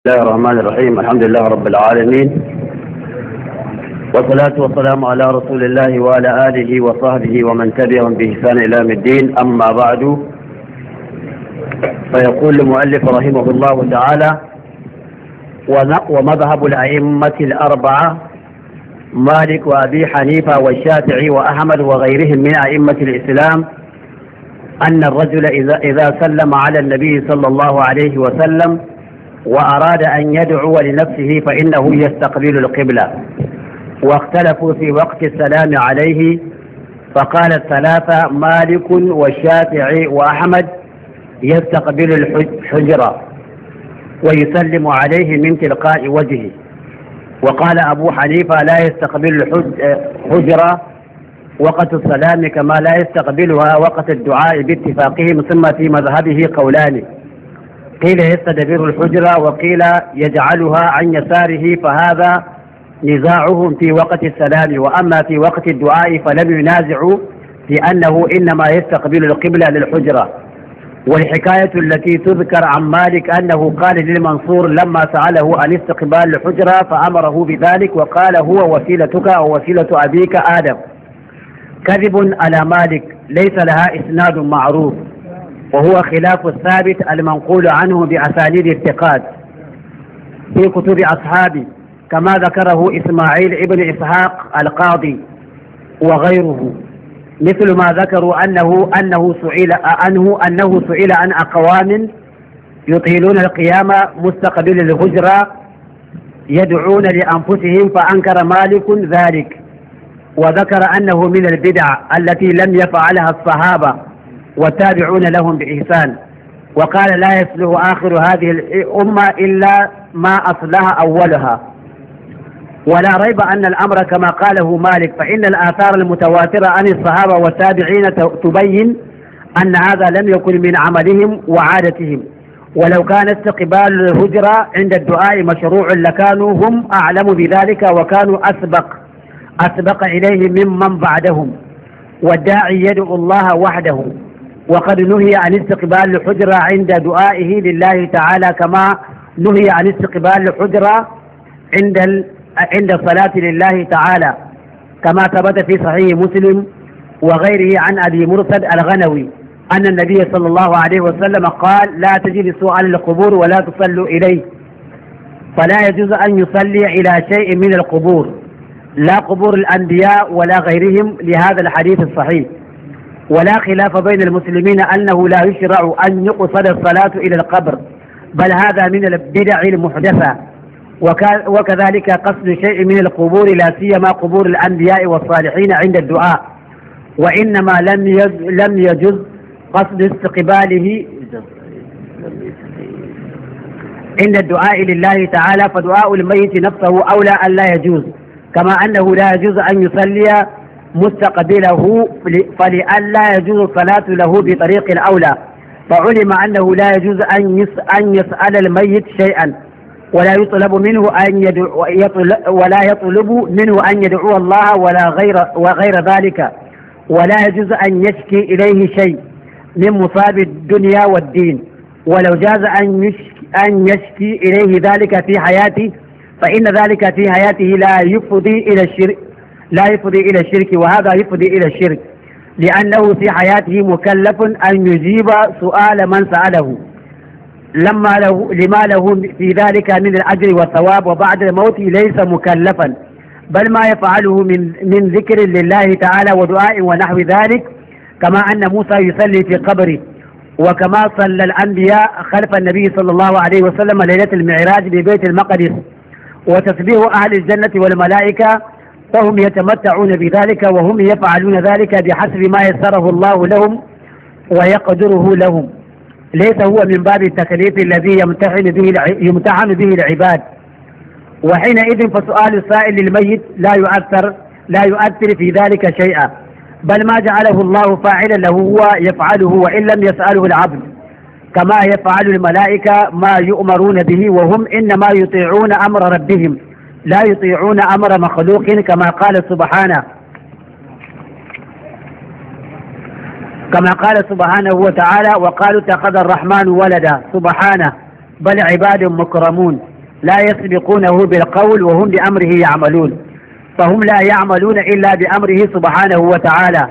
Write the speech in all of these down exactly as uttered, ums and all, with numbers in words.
بسم الله الرحمن الرحيم. الحمد لله رب العالمين، والصلاة والسلام على رسول الله وعلى آله وصحبه ومن تبعهم بإحسان إلى يوم الدين. أما بعد، فيقول المؤلف رحمه الله تعالى: ومذهب الأئمة الأربعة مالك وأبي حنيفة والشافعي وأحمد وغيرهم من أئمة الإسلام أن الرجل إذا, إذا سلم على النبي صلى الله عليه وسلم وأراد أن يدعو لنفسه فإنه يستقبل القبلة. واختلفوا في وقت السلام عليه، فقال الثلاثة مالك والشافعي وأحمد يستقبل الحجرة ويسلم عليه من تلقاء وجهه، وقال أبو حنيفة لا يستقبل الحجرة وقت السلام كما لا يستقبلها وقت الدعاء باتفاقهم. ثم في مذهبه قولان: قيل يستدبر الحجرة وقيل يجعلها عن يساره، فهذا نزاعهم في وقت السلام. وأما في وقت الدعاء فلم ينازعوا في أنه إنما يستقبل القبلة للحجرة. والحكاية التي تذكر عن مالك أنه قال للمنصور لما سأله عن استقبال الحجرة فأمره بذلك وقال هو وسيلتك ووسيلة أبيك آدم، كذب على مالك ليس لها إسناد معروف، وهو خلاف الثابت المنقول عنه بأسانيد الثقات في كتب أصحابه، كما ذكره إسماعيل ابن إسحاق القاضي وغيره، مثل ما ذكروا أنه أنه سئل عنه أنه سئل عن أقوام يطيلون القيام مستقبل الهجرة يدعون لأنفسهم، فأنكر مالك ذلك وذكر أنه من البدع التي لم يفعلها الصحابة والتابعون لهم بإحسان، وقال لا يصلح آخر هذه الأمة إلا ما أصلها أولها. ولا ريب أن الأمر كما قاله مالك، فإن الآثار المتواترة عن الصحابة والتابعين تبين أن هذا لم يكن من عملهم وعادتهم. ولو كان استقبال الهجرة عند الدعاء مشروع لكانوا هم أعلم بذلك وكانوا أسبق أسبق إليه ممن بعدهم. والداعي يدعو الله وحده، وقد نهي عن استقبال الحجرة عند دعائه لله تعالى كما نهي عن استقبال الحجرة عند عند الصلاة لله تعالى، كما ثبت في صحيح مسلم وغيره عن أبي مرثد الغنوي أن النبي صلى الله عليه وسلم قال: لا تجلسوا على القبور ولا تصلوا إليه. فلا يجوز أن يصلي إلى شيء من القبور، لا قبور الأنبياء ولا غيرهم، لهذا الحديث الصحيح. ولا خلاف بين المسلمين أنه لا يشرع أن يقصد الصلاة إلى القبر، بل هذا من البدع المحدثة. وكذلك قصد شيء من القبور لا سيما قبور الأنبياء والصالحين عند الدعاء، وإنما لم لم يجوز قصد استقباله عند الدعاء لله تعالى، فدعاء الميت نفسه أولى أن لا يجوز، كما أنه لا يجوز أن يصلي مستقبله، فلأن لا يجوز الصلاة له بطريق الأولى. فعلم أنه لا يجوز أن يسأل الميت شيئا، ولا يطلب منه أن يدعو ولا يطلب منه أن يدعو الله ولا غير وغير ذلك، ولا يجوز أن يشكي إليه شيء من مصاب الدنيا والدين. ولو جاز أن يشكي, أن يشكي إليه ذلك في حياته فإن ذلك في حياته لا يفضي إلى الشرك لا يفضي إلى الشرك وهذا يفضي إلى الشرك، لأنه في حياته مكلف أن يجيب سؤال من سأله لما له لما له في ذلك من الأجر والثواب، وبعد الموت ليس مكلفا، بل ما يفعله من من ذكر لله تعالى ودعاء ونحو ذلك، كما أن موسى يصلي في قبره، وكما صلى الأنبياء خلف النبي صلى الله عليه وسلم ليلة المعراج ببيت المقدس. وتسبيح أهل الجنة والملائكة فهم يتمتعون بذلك، وهم يفعلون ذلك بحسب ما يسره الله لهم ويقدره لهم، ليس هو من باب التكليف الذي يمتحن به يمتحن به العباد. وحينئذ فسؤال السائل للميت لا يؤثر لا يؤثر في ذلك شيئا، بل ما جعله الله فاعلا له هو يفعله وإن لم يسأله العبد، كما يفعل الملائكة ما يؤمرون به، وهم إنما يطيعون أمر ربهم لا يطيعون أمر مخلوق، كما قال سبحانه كما قال سبحانه وتعالى: وقالوا اتخذ الرحمن ولدا، سبحانه، بل عباد مكرمون. لا يسبقونه بالقول وهم بأمره يعملون، فهم لا يعملون إلا بأمره سبحانه وتعالى.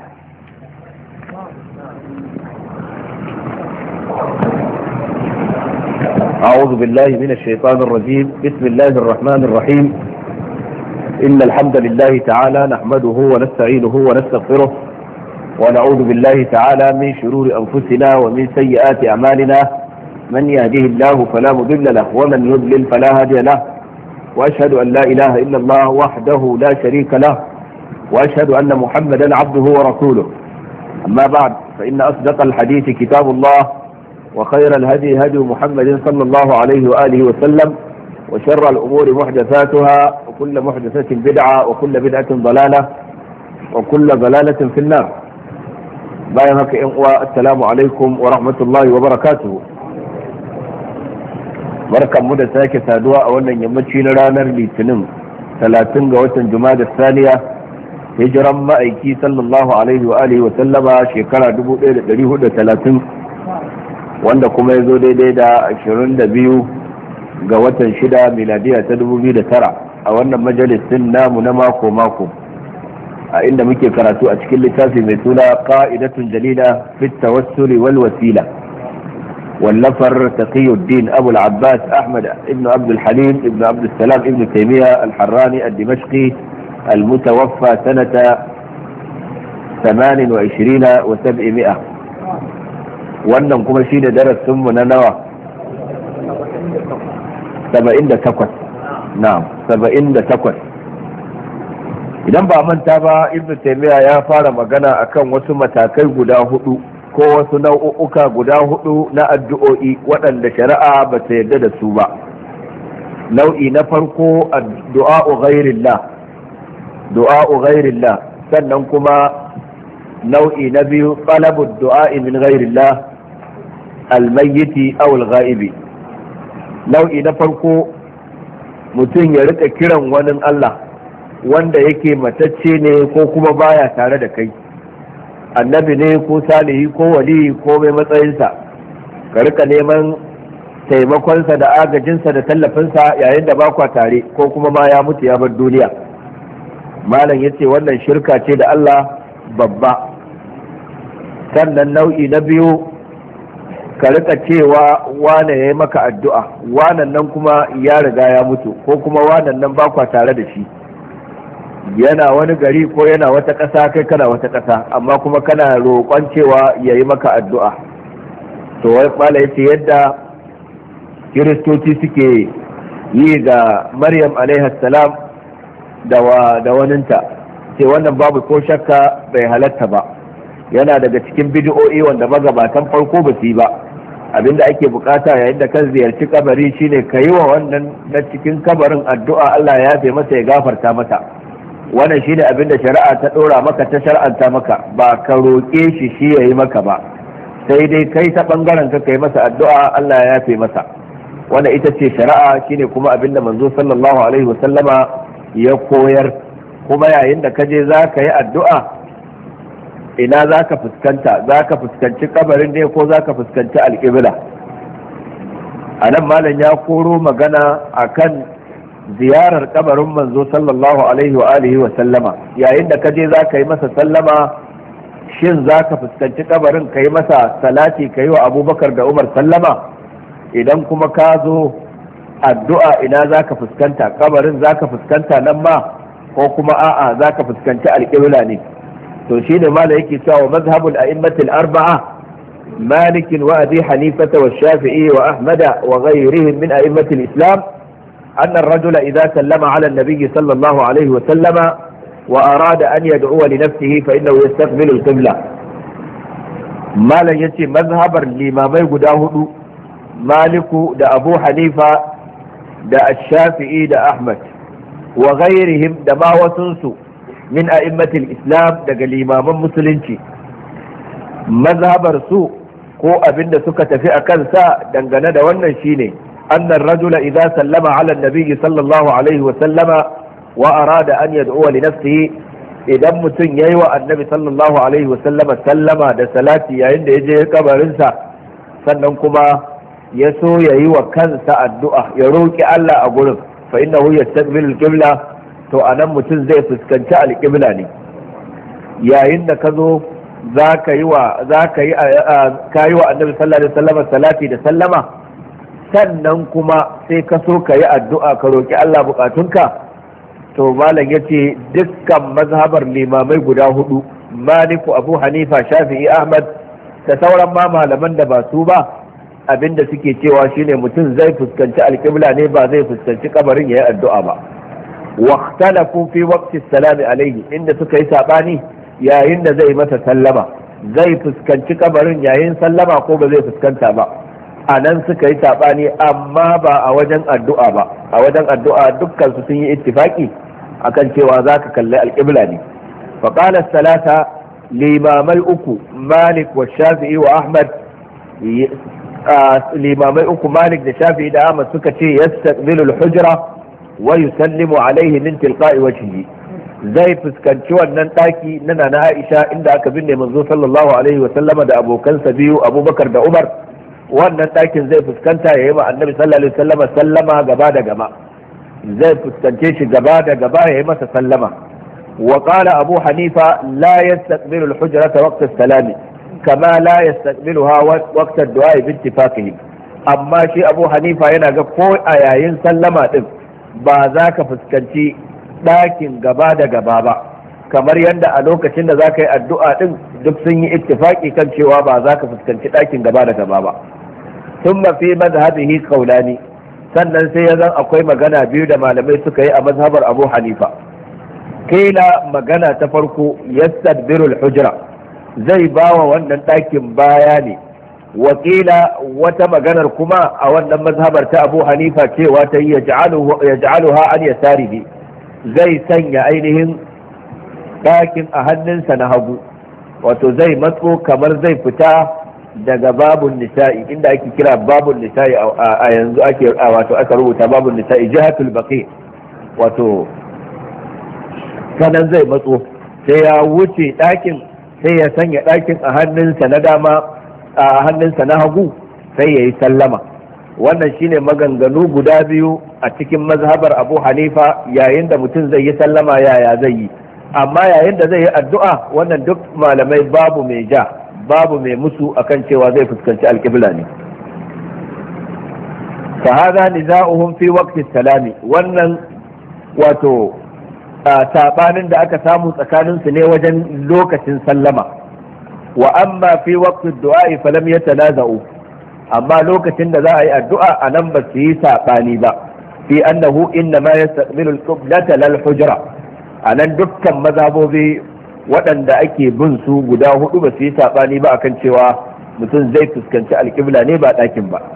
أعوذ بالله من الشيطان الرجيم. بسم الله الرحمن الرحيم. إن الحمد لله تعالى نحمده ونستعينه ونستغفره ونعوذ بالله تعالى من شرور أنفسنا ومن سيئات أعمالنا، من يهده الله فلا مضل له ومن يضلل فلا هادي له، وأشهد أن لا إله إلا الله وحده لا شريك له، وأشهد أن محمدا عبده ورسوله. أما بعد، فإن أصدق الحديث كتاب الله، وخير الهدي هدي محمد صلى الله عليه وآله وسلم، وشر الأمور محدثاتها، وكل محدثة بدعة، وكل بدعة ضلالة، وكل ضلالة في النار. بايعك السلام عليكم ورحمة الله وبركاته. بركة مدى ساكة سادواء أولا يمتشين رانر لتنم ثلاثين قوة جماد الثانية هجرا مأيكي صلى الله عليه وآله وسلم شكرا دبو دريه دا ثلاثين، wanda kuma ya zo daidai da ashirin da biyu ga watan shida miladiya ta dubu biyu da tara a wannan majalisin namu na mako mako, a inda muke karatu a cikin littafi mai suna qa'idatun jalila fi tawassuli wal wasila, wallafar taqiyuddin abu al-abbas ahmad ibn abd al-halim ibn abd salam ibn taymiya al-harrani al-dimashqi al-mutawaffa sanata ثمان وعشرين وسبعمائة. wannan kuma shi da darasinmu na nawa saba'in da takwas. na'am, saba'in da takwas. idan ba manta ba, ibn taymiya ya fara magana akan wasu matakai guda hudu ko wasu nau'uka guda hudu na addu'o'i waɗanda shari'a ba ta yarda da su ba. nau'i na farko addu'a'u ghairillah, du'a'u ghairillah. sannan kuma nau'i na biyu talabu du'a'i min ghairillah almayyiti aw alghaibi. nau'i na farko mutum ya rika kiran wani Allah wanda yake matacce ne ko kuma baya tare da kai, annabi ne ko salihi ko wali ko mai matsayinsa, ka rika neman taimakonsa da agajinsa da tallafinsa yayin da bakwa tare ko kuma ma ya mutu ya bar duniya. malam yace wannan shirka ce da Allah babba. sannan nau'i na biyu, ka rika cewa wane ya yi maka addu'a, wanan nan kuma ya riga ya mutu ko kuma wanan nan bakwa tare da shi, yana wani gari ko yana wata ƙasa kai kana wata ƙasa, amma kuma kana roƙon cewa ya yi maka addu'a. to wai bala yace yadda kiristoci suke yi ga maryam alaihi salam da da waninta, ce wannan babu ko shakka bai halatta ba, yana daga cikin bid'o'i wanda magabatan farko ba su yi ba. abinda ake bukata yayin da kan ziyarci kabari shine ka yi wa wannan na cikin kabarin addu'a Allah ya yafe masa ya gafarta mata. wannan shine abinda shari'a ta dora maka, ta shar'anta maka, ba ka roƙe shi shi yayi maka ba, sai dai kai ta bangaren ka kai masa addu'a Allah ya yafe masa. wannan ita ce shari'a, shine kuma abinda manzo sallallahu alaihi wasallama ya koyar. kuma yayin da ka je za ka yi addu'a, ina za ka fuskanta? za ka fuskanci kabarin ne ko za ka fuskanci alƙibla? a nan malam ya koro magana akan ziyarar kabarin manzo sallallahu alaihi wa alihi wa sallama. yayin da ka je za ka yi masa sallama, shin za ka fuskanci kabarin ka yi masa salati, ka yi wa abubakar da umar sallama? idan kuma ka zo addu'a, ina za ka fuskanta? kabarin za ka fuskanta nan ma ko kuma a'a za ka fuskanci alƙibla ne? to shi ne mala yake cewa mazhabul a'immatul arba'a malik wa abi hanifa wa shafi'i wa ahmad wa ghayrihim min a'immatil islam anna ar-rajula idha sallama 'ala an-nabiy sallallahu alayhi wa sallama wa arada an yad'uwa li nafsihi fa innahu yastaqbilu al-qibla. mala yace mazhabar limamai guda hudu, maliku da abu hanifa da ash-shafi'i da ahmad wa ghayrihim da ma wasunsu min a'immatil islam daga limaman musulunci, mazhabar su ko abinda suka tafi a kansa dangane da wannan shine annar rajula idza sallama ala nabiyyi sallallahu alaihi wa sallama wa arada an yad'uwa li nafsihi, idan mutum yayi wa annabi sallallahu alaihi wa sallama sallama da salati yayin da yaje kabarinsa, sannan kuma ya so ya yi wa kansa addu'a ya roƙi Allah a gurin fa innahu yastaqbilu al-qibla to anan mutum zai fuskanci al-qibla ne yayin da ka zo za ka yi wa za ka yi ka yi wa annabi sallallahu alaihi wasallam salati da sallama sannan kuma sai ka so ka yi addu'a ka roƙi Allah bukatunka to malam yace dukkan mazhabar limamai guda hudu Maliku Abu Hanifa Shafi'i Ahmad da sauran ma malaman da ba su ba abinda suke cewa shine mutum zai fuskanci alƙibla ne ba zai fuskanci kabarin yayi addu'a ba waqtalafu fi waqti salami alaihi inda suka yi sabani yayin da zai masa sallama zai fuskanci kabarin yayin sallama ko ba zai fuskanta ba a nan suka yi sabani amma ba a wajen addu'a ba a wajen addu'a dukkan su sun yi ittifaki akan cewa zaka kalli alƙibla ne faqala salata limamai uku Malik wa Shafi'i wa Ahmad limamai uku Malik da Shafi'i da Ahmad suka ce yastaqbilu al-hujra wa yusallimu alayhi min tilqa'i wajhihi zai fuskanci wannan daki na Nana Aisha inda aka binne manzo sallallahu alaihi wa sallama da abokansa biyu Abubakar da Umar wannan dakin zai fuskanta yayi ma Annabi sallallahu alaihi wa sallama sallama gaba da gaba zai fuskance shi gaba da gaba yayi masa sallama wa qala Abu Hanifa la yastaqbilu al-hujrata waqt as-salami kama la yastaqbiluha waqt ad-du'a bi ittifaqihim amma shi Abu Hanifa yana ga ko a yayin sallama din ba za ka fuskanci ɗakin gaba da gaba ba kamar yadda a lokacin da za ka yi addu'a din duk sun yi ittifaki kan cewa ba za ka fuskanci ɗakin gaba da gaba ba sun mafi mazhabihi kaulani sannan sai ya zan akwai magana biyu da malamai suka yi a mazhabar Abu Hanifa kila magana ta farko yastadbirul hujra zai bawa wannan ɗakin baya ne wakila wata maganar kuma a wannan mazhabar ta Abu Hanifa cewa ta yi yaj'aluha an yasarihi zai sanya ainihin ɗakin a hannunsa na hagu wato zai matso kamar zai fita daga babun nisa'i inda ake kira babun nisa'i a yanzu ake wato aka rubuta babun nisa'i jihatul baqi wato sanan zai matso sai ya wuce ɗakin sai ya sanya ɗakin a hannunsa na dama a hannunsa na hagu sai ya yi sallama wannan shine maganganu guda biyu a cikin mazhabar Abu Hanifa yayin da mutum zai yi sallama yaya zai yi amma yayin da zai yi addu'a wannan duk malamai babu mai ja babu mai musu akan cewa zai fuskanci alƙibla ne fa hadha niza'uhum fi waqti salami wannan wato sabanin da aka samu tsakanin su ne wajen lokacin sallama wa amma fi waqti du'a fa lam yatanaza'u amma lokacin da za a yi addu'a anan ba su yi sabani ba fi annahu inna ma yastaqbilu al-qiblata lal hujra anan dukkan mazhabobi waɗanda ake bin su guda hudu ba su yi sabani ba akan cewa mutum zai fuskanci alƙibla ne ba ɗakin ba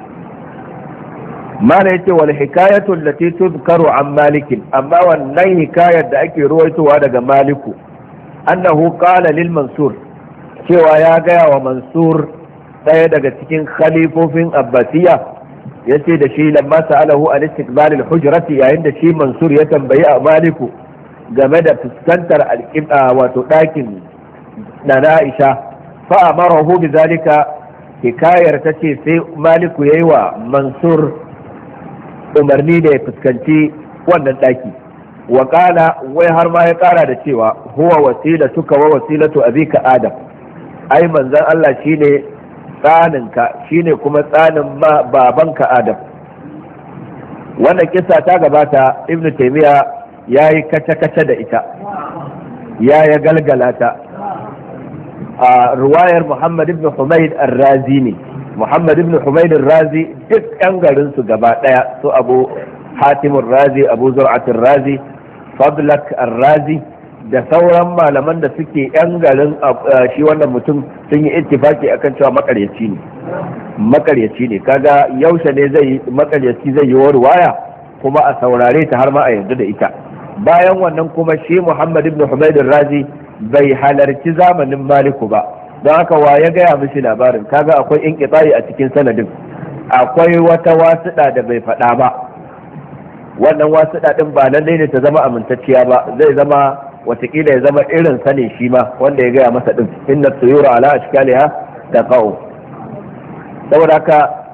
mana yace wal hikayatu allati tudkaru an malikin amma wannan hikayar da ake ruwaitowa daga maliku annahu qala lil mansur cewa ya gaya wa mansur ɗaya daga cikin khalifofin abbasiya yace da shi lamma sa'alahu an istiqbal al hujrati yayin da shi mansur ya tambayi a maliku game da fuskantar alƙibla wato ɗakin na Aisha fa amarahu bi zalika hikayar tace sai maliku yayi wa mansur umarni da ya fuskanci wannan ɗaki wa qala wai har ma ya ƙara da cewa huwa wasilatuka wa wasilatu abika adam ai manzon Allah shine tsaninka shine kuma tsanin babanka adam wannan kissa ta gabata ibnu taymiya ya yi kace-kace da ita ya ya galgala ta a ruwayar Muhammad ibn Humayd al-Razi ne Muhammad ibn Humayd al-Razi duk yan garin su gaba daya su Abu Hatim al-Razi Abu Zur'at al-Razi Fadlak al-Razi da sauran malaman da suke yan garin shi wannan mutum sun yi ittifaki akan cewa makaryaci ne makaryaci ne kaga yaushe ne zai makaryaci zai yi ruwaya kuma a saurare ta har ma a yarda da ita bayan wannan kuma shi Muhammad ibn Humayd al-Razi bai halarci zamanin Maliku ba don haka wa ya gaya mishi labarin kaga akwai inqita'i a cikin sanadin akwai wata wasuɗa da bai faɗa ba wannan wasuɗa din ba lallai ne ta zama amintacciya ba zai zama watakila ya zama irin sa ne shi ma wanda ya gaya masa din inna tuyura ala ashkaliha taqau saboda haka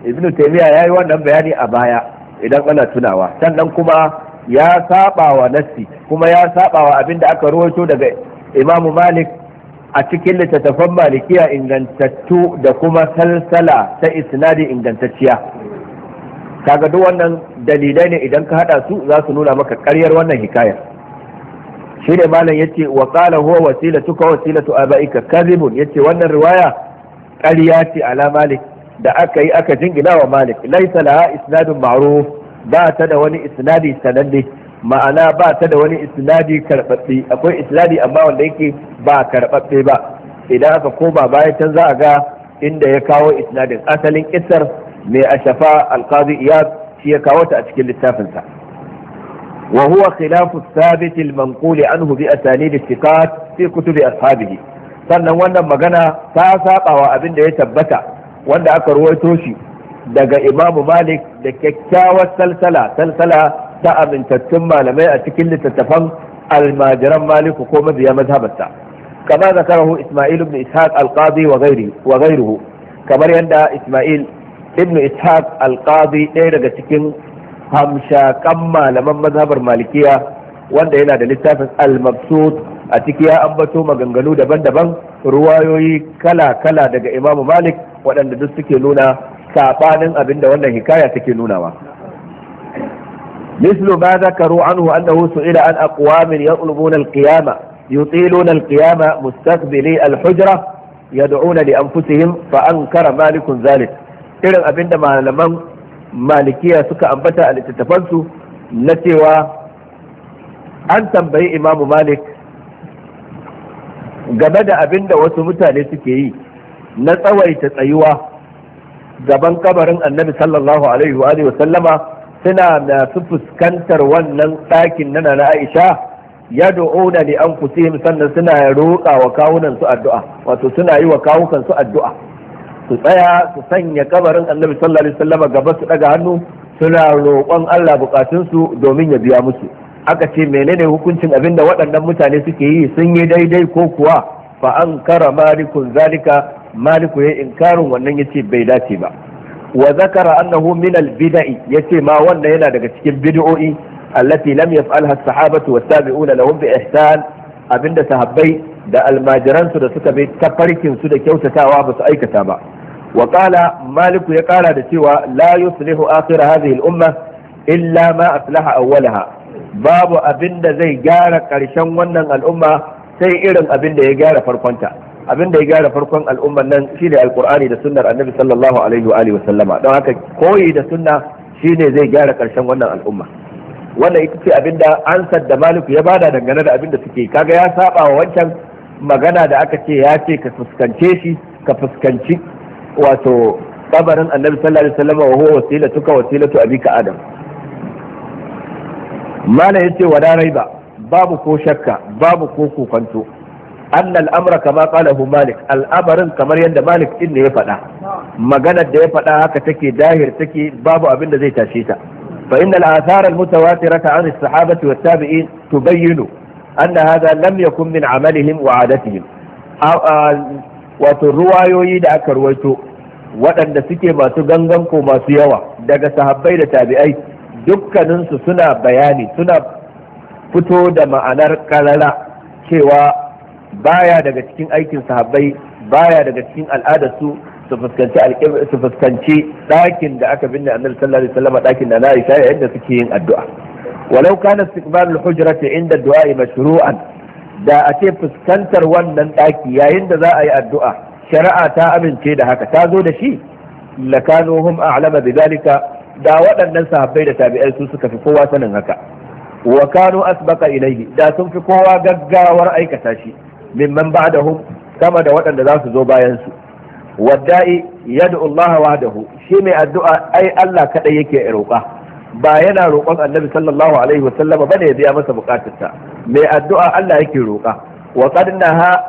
ibnu taymiya yayi wannan bayani a baya idan ana tunawa. Sannan kuma ya saba wa nassi, kuma ya saba wa abinda aka rawaito daga imamu malik a cikin littattafan malikiya ingantattu da kuma salsala ta isnadi ingantacciya. Kaga duk wannan dalilai ne idan ka hada su za su nuna maka ƙaryar wannan hikayar. Shi ne malam yace wa qala huwa wasilatuka wasilatu abaika kadhibun, yace wannan riwaya ƙarya ce ala malik da aka yi aka jingina wa malik. Laysa laha isnadun ma'ruf, ba ta da wani isnadi sananne, ma'ana ba ta da wani isnadi karɓaɓɓe. Akwai isnadi amma wanda yake ba karɓaɓɓe ba. Idan aka koma bayan can za a ga inda ya kawo isnadin. Asalin kissar mai ashafa alqadi iyad shi ya kawo ta a cikin littafinsa. wa huwa khilafu thabit al-manqul anhu bi asanid al-thiqat fi kutub ashabihi. Sannan wannan magana ta saba wa abin da ya tabbata wanda aka ruwaito shi daga imamu malik da kyakkyawar salsala salsala ta amintattun malamai a cikin littattafan almajiran maliku ko mabiya mazhabarsa, kama zakarahu isma'il ibn ishaq al-qadi wa ghayruhu, kamar yadda isma'il ibn ishaq al-qadi ɗaya daga cikin hamshakan malaman mazhabar malikiya wanda yana da littafin al-mabsut a ciki ya ambato maganganu daban-daban, ruwayoyi kala-kala daga imamu malik waɗanda duk suke nuna sabanin abinda wannan hikaya take nunawa. مثل ما ذكروا عنه أنه سئل عن أقوام يطلبون القيامة يطيلون القيامة مستقبلي الحجرة يدعون لأنفسهم فأنكر مالك ذلك. إذن أبن ما لمن مالكية سكا أنبتا الاتتفنسوا نتوى أن تنبهي إمام مالك game da abin da wasu mutane suke yi na tsawaita tsayuwa gaban kabarin annabi sallallahu alaihi wa alihi wa sallama, suna masu fuskantar wannan ɗakin nana na Aisha, yad'una li anfusihim, sannan suna roƙa wa kawunan su addu'a, wato suna yi wa kawukan su addu'a, su tsaya su sanya kabarin annabi sallallahu alaihi wa sallama gaba, su daga hannu suna roƙon Allah bukatun su domin ya biya musu. Aka ce menene hukuncin abin da waɗannan mutane suke yi, sun yi daidai ko kuwa? Fa an kara malikun zalika, maliku ya inkarin wannan yace bai dace ba. Wa zakara annahu min al-bida'i, yace ma wannan yana daga cikin bid'o'i allati lam yaf'alha as-sahabatu wat-tabi'una lahum bi ihsan, abinda sahabbai da almajiran su da suka bi tafarkin su da kyautatawa ba su aikata ba. Wa qala maliku ya kara da cewa la yuslihu akhir hadhihi al-umma illa ma aslaha awwalaha, babu abin da zai gyara ƙarshen wannan al'umma sai irin abin da ya gyara farkonta. Abin da ya gyara farkon al'umman nan shine alqur'ani da sunnar annabi sallallahu alaihi wa alihi wa sallama. Don haka koyi da sunna shine zai gyara ƙarshen wannan al'umma. Wannan ita ce abin da ansar da maliku ya bada dangane da abin da suke. Kaga ya saba wa wancan magana da aka ce ya ce ka fuskance shi, ka fuskanci wato kabarin annabi sallallahu alaihi wa sallama, wa huwa wasilatuka wasilatu abika adam. Mala yace wala raiba, babu ko shakka, babu ko kokonto, anna al'amra kama qalahu malik, al'amarin kamar yadda malik din ne ya faɗa, maganar da ya faɗa haka take dahir take, babu abin da zai tashe ta. Fa inna al-athar al-mutawatirata an as-sahabati wat-tabi'in tubayyinu anna hadha lam yakun min amalihim wa 'adatihim. Wato ruwayoyi da aka ruwaito waɗanda suke masu gangan ko masu yawa daga sahabbai da tabi'ai, dukkaninsu suna bayani, suna fito da ma'anar karara cewa baya daga cikin aikin sahabbai, baya daga cikin al'adarsu su fuskanci su fuskanci ɗakin da aka binne annabi sallallahu alaihi wasallam, ɗakin da na Aisha, yayin da suke yin addu'a. walau kana istiqbal al-hujrati inda du'a mashru'an, da a ce fuskantar wannan ɗaki yayin da za a yi addu'a shari'a ta amince da haka, ta zo da shi, lakanu hum a'lama bidalika, da waɗannan sahabbai da tabi'ai su suka fi kowa sanin haka. Wa kanu asbaqa ilayhi, da sun fi kowa gaggawar aikata shi, mimman ba'dahum, sama da waɗanda za su zo bayan su. Wadda'i yad'u Allah wahdahu, shi mai addu'a ai Allah kadai yake roƙa, ba yana roƙon Annabi sallallahu alaihi wasallam bane ya biya masa bukatarsa. Mai addu'a Allah yake roƙa. Wa qad naha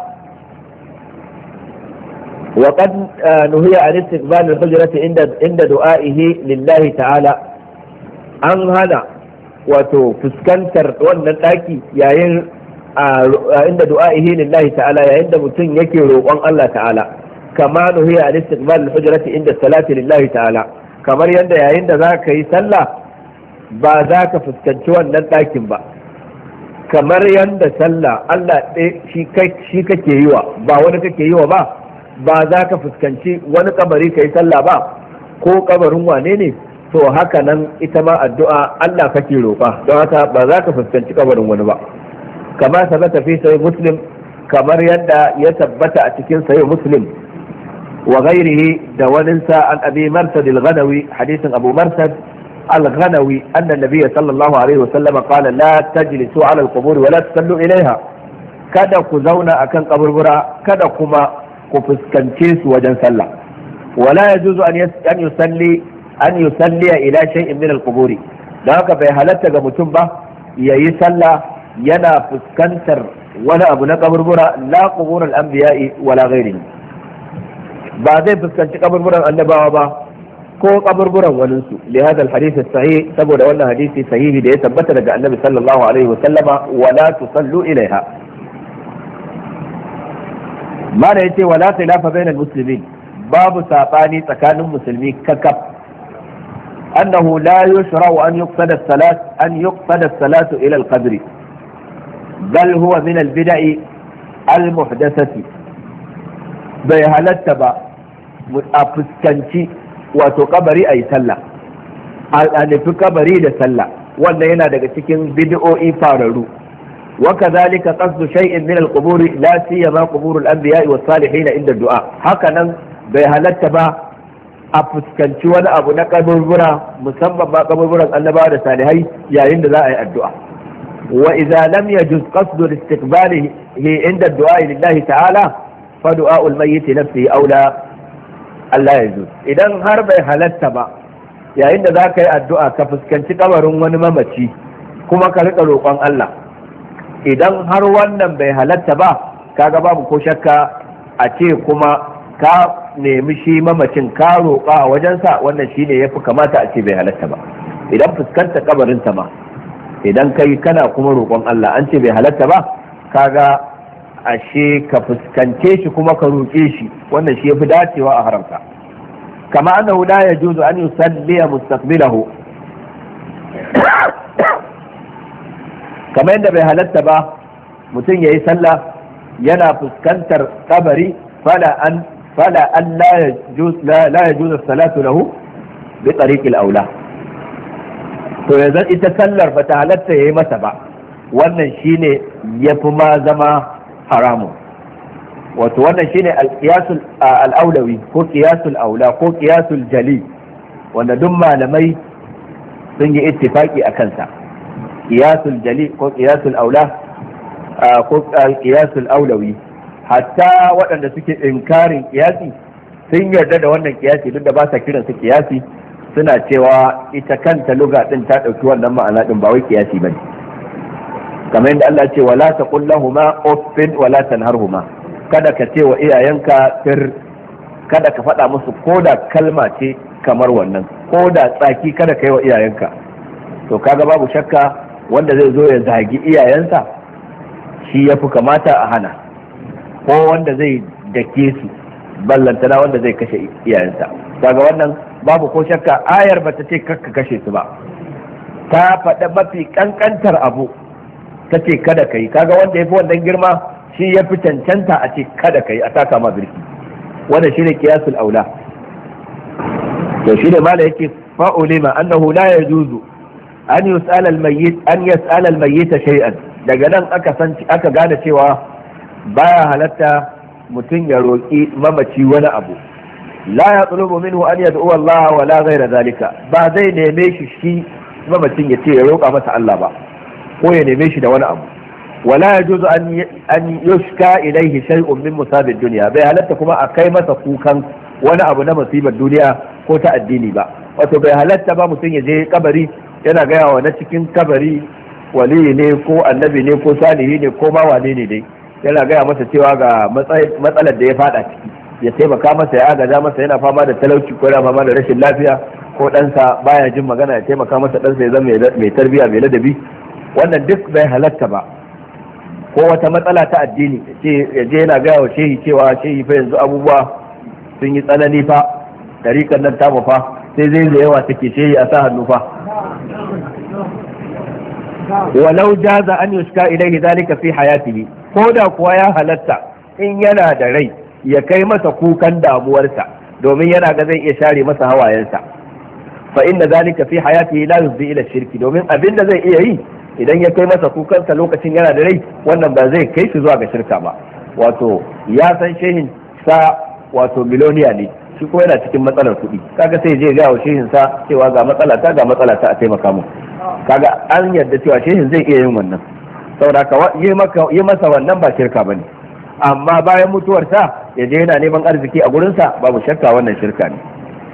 وقد نهي عن استقبال الحجرة عند عند دعائه لله تعالى. an hana wato fuskantar wannan daki yayin inda du'a'ihi lillahi ta'ala, yayin da mutum yake roƙon Allah ta'ala, kama nuhiya an istiqbal al-hujrati inda salati lillahi ta'ala, kamar yadda yayin da za ka yi sallah ba za ka fuskanci wannan ɗakin ba, kamar yadda sallah Allah shi kake yi wa ba wani kake yi wa ba, ba za ka fuskanci wani kabari ka yi sallah ba ko kabarin wane ne, to haka nan ita ma addu'a Allah kake roƙa, don haka ba za ka fuskanci kabarin wani ba. kama sabata fi sahih muslim, kamar yadda ya tabbata a cikin sahih muslim wa ghairihi da waninsa an abi marsad al-ghanawi, hadisin abu marsad al-ghanawi anna nabiyya sallallahu alaihi wa sallam qala la tajlisu ala al-qubur wa la tusallu ilayha, kada ku zauna akan kaburbura, kada kuma ku fuskance su wajen sallah. wala yajuzu an an yusalli an yusalli ila shay'in min al-qubur, dan haka bai halatta ga mutum ba yayi sallah yana fuskantar wani abu na kaburbura, la qubur al-anbiya'i wala ghairihi, ba zai fuskanci kaburburan annabawa ba ko kaburburan wani su. li hadha al-hadith sahih, saboda wannan hadisi sahihi da ya tabbata daga annabi sallallahu alaihi wa sallama, wala tusallu ilaiha. mana yace wala khilafa bainal muslimin, babu sabani tsakanin musulmi kakaf, annahu la yushra'u an yuqsada as-salat an yuqsada as-salatu ila al-qabri, bal huwa min al-bid'i al-muhdathati. bai halatta ba a fuskanci wato kabari a yi sallah, a nufi kabari da sallah, wannan yana daga cikin bid'o'i fararu. وكذلك قصد شيء من القبور لا سيما قبور الانبياء والصالحين عند الدعاء، هكذا bai halatta ba a fuskanci wani abu na kaburbura, musamman ba kaburburan annabawa da salihai yayin da za a yi addu'a. wa idza lam yajuz qasdu istiqbalihi inda ad-du'a lillahi ta'ala fa du'a'u al-mayyit nafsihi aula Allah yajuz. idan har bai halatta ba yayin da za ka yi addu'a ka fuskanci kabarin wani mamaci kuma ka rika roƙon Allah, idan har wannan bai halatta ba, kaga babu ko shakka a ce kuma ka nemi shi mamacin ka roƙa a wajensa, wannan shine yafi kamata a ce bai halatta ba. idan fuskanta kabarinsa ma idan kai kana kuma roƙon Allah, an ce bai halatta ba, kaga ashe ka fuskance shi kuma ka roƙe shi, wannan shi yafi dacewa a haramta. kama annahu la yajuzu an yusalli mustaqbilahu, kamar yadda bai halatta ba mutum ya yi sallah yana fuskantar kabari, fala an fala an la yajuzu salatu lahu bi tariqil aula, to yanzu ita sallar ba ta halatta yayi masa ba, wannan shine yafi ma zama haramun. wato wannan shine al-qiyasul al-aulawi ko qiyasul aula ko qiyasul jali, wanda duk malamai sun yi ittifaki akan sa. qiyasul jali ko qiyasul aula ko qiyasul aulawi, hatta waɗanda suke inkarin qiyasi sun yarda da wannan qiyasi duk da ba sa kiran su qiyasi, suna cewa ita kanta lugha din ta dauki wannan ma'ana din, ba wai qiyasi bane. kamar yadda Allah ce wala taqul lahumu uffin wala tanharhuma, kada ka ce wa iyayenka fir, kada ka faɗa musu koda kalma ce kamar wannan, koda tsaki kada ka yi wa iyayenka. to kaga babu shakka wanda zai zo ya zagi iyayensa shi ya fi kamata a hana, ko wanda zai dake su ballantana wanda zai kashe iyayensa. kaga wannan babu ko shakka ayar ba ta ce kakka kashe su ba, ta faɗa mafi kankantar abu ta ce kada ka yi. kaga wanda ya fi wannan girma shi ya fi cancanta a ce kada ka yi, a taka ma birki. wannan shi ne kiyasul aula. to shi ne mala yake fa'ulima annahu la yajuzu an yus'ala al-mayyit an yas'ala al-mayyit shay'an, daga nan aka san aka gane cewa baya halatta mutum ya roki mamaci wani abu. la yatlubu minhu an yad'u Allah wa la ghayra zalika, ba zai neme shi shi mamacin ya ce ya roka masa Allah ba, ko ya neme shi da wani abu. wala yajuzu an an yushka ilayhi shay'un min musabid dunya, bai halatta kuma a kai masa kukan wani abu na musibar duniya ko ta addini ba. wato bai halatta ba mutum ya je kabari yana gaya wa na cikin kabari wali ne ko annabi ne ko salihi ne ko ma wane ne dai, yana gaya masa cewa ga matsalar da ya fada ciki, ya taimaka masa, ya agaza masa, yana fama da talauci ko yana fama da rashin lafiya, ko ɗansa baya jin magana, ya taimaka masa ɗansa ya zama mai tarbiya mai ladabi. wannan duk bai halatta ba. ko wata matsala ta addini ya je yana gaya wa shehi cewa shehi fa yanzu abubuwa sun yi tsanani fa, tarikan nan ta fa sai zai da yawa take shehi a sa hannu fa walau jaza an yushka ilaihi zalika fi hayatihi, ko da kuwa ya halatta in yana da rai ya kai masa kukan damuwarsa domin yana ga zai iya share masa hawayensa, fa inna zalika fi hayatihi la yufdi ila shirki, domin abin da zai iya yi idan ya kai masa kukansa lokacin yana da rai wannan ba zai kai shi zuwa ga shirka ba. Wato ya san shehin sa wato miloniya ne, shi kuma yana cikin matsalar kuɗi, kaga sai je ga shehin sa cewa ga matsala ta ga matsala ta a taimaka mu, kaga an yarda cewa shehin zai iya yin wannan, saboda ka yi maka yi masa wannan ba shirka bane. Amma bayan mutuwar sa ya je yana neman arziki a gurin sa, babu shakka wannan shirka ne.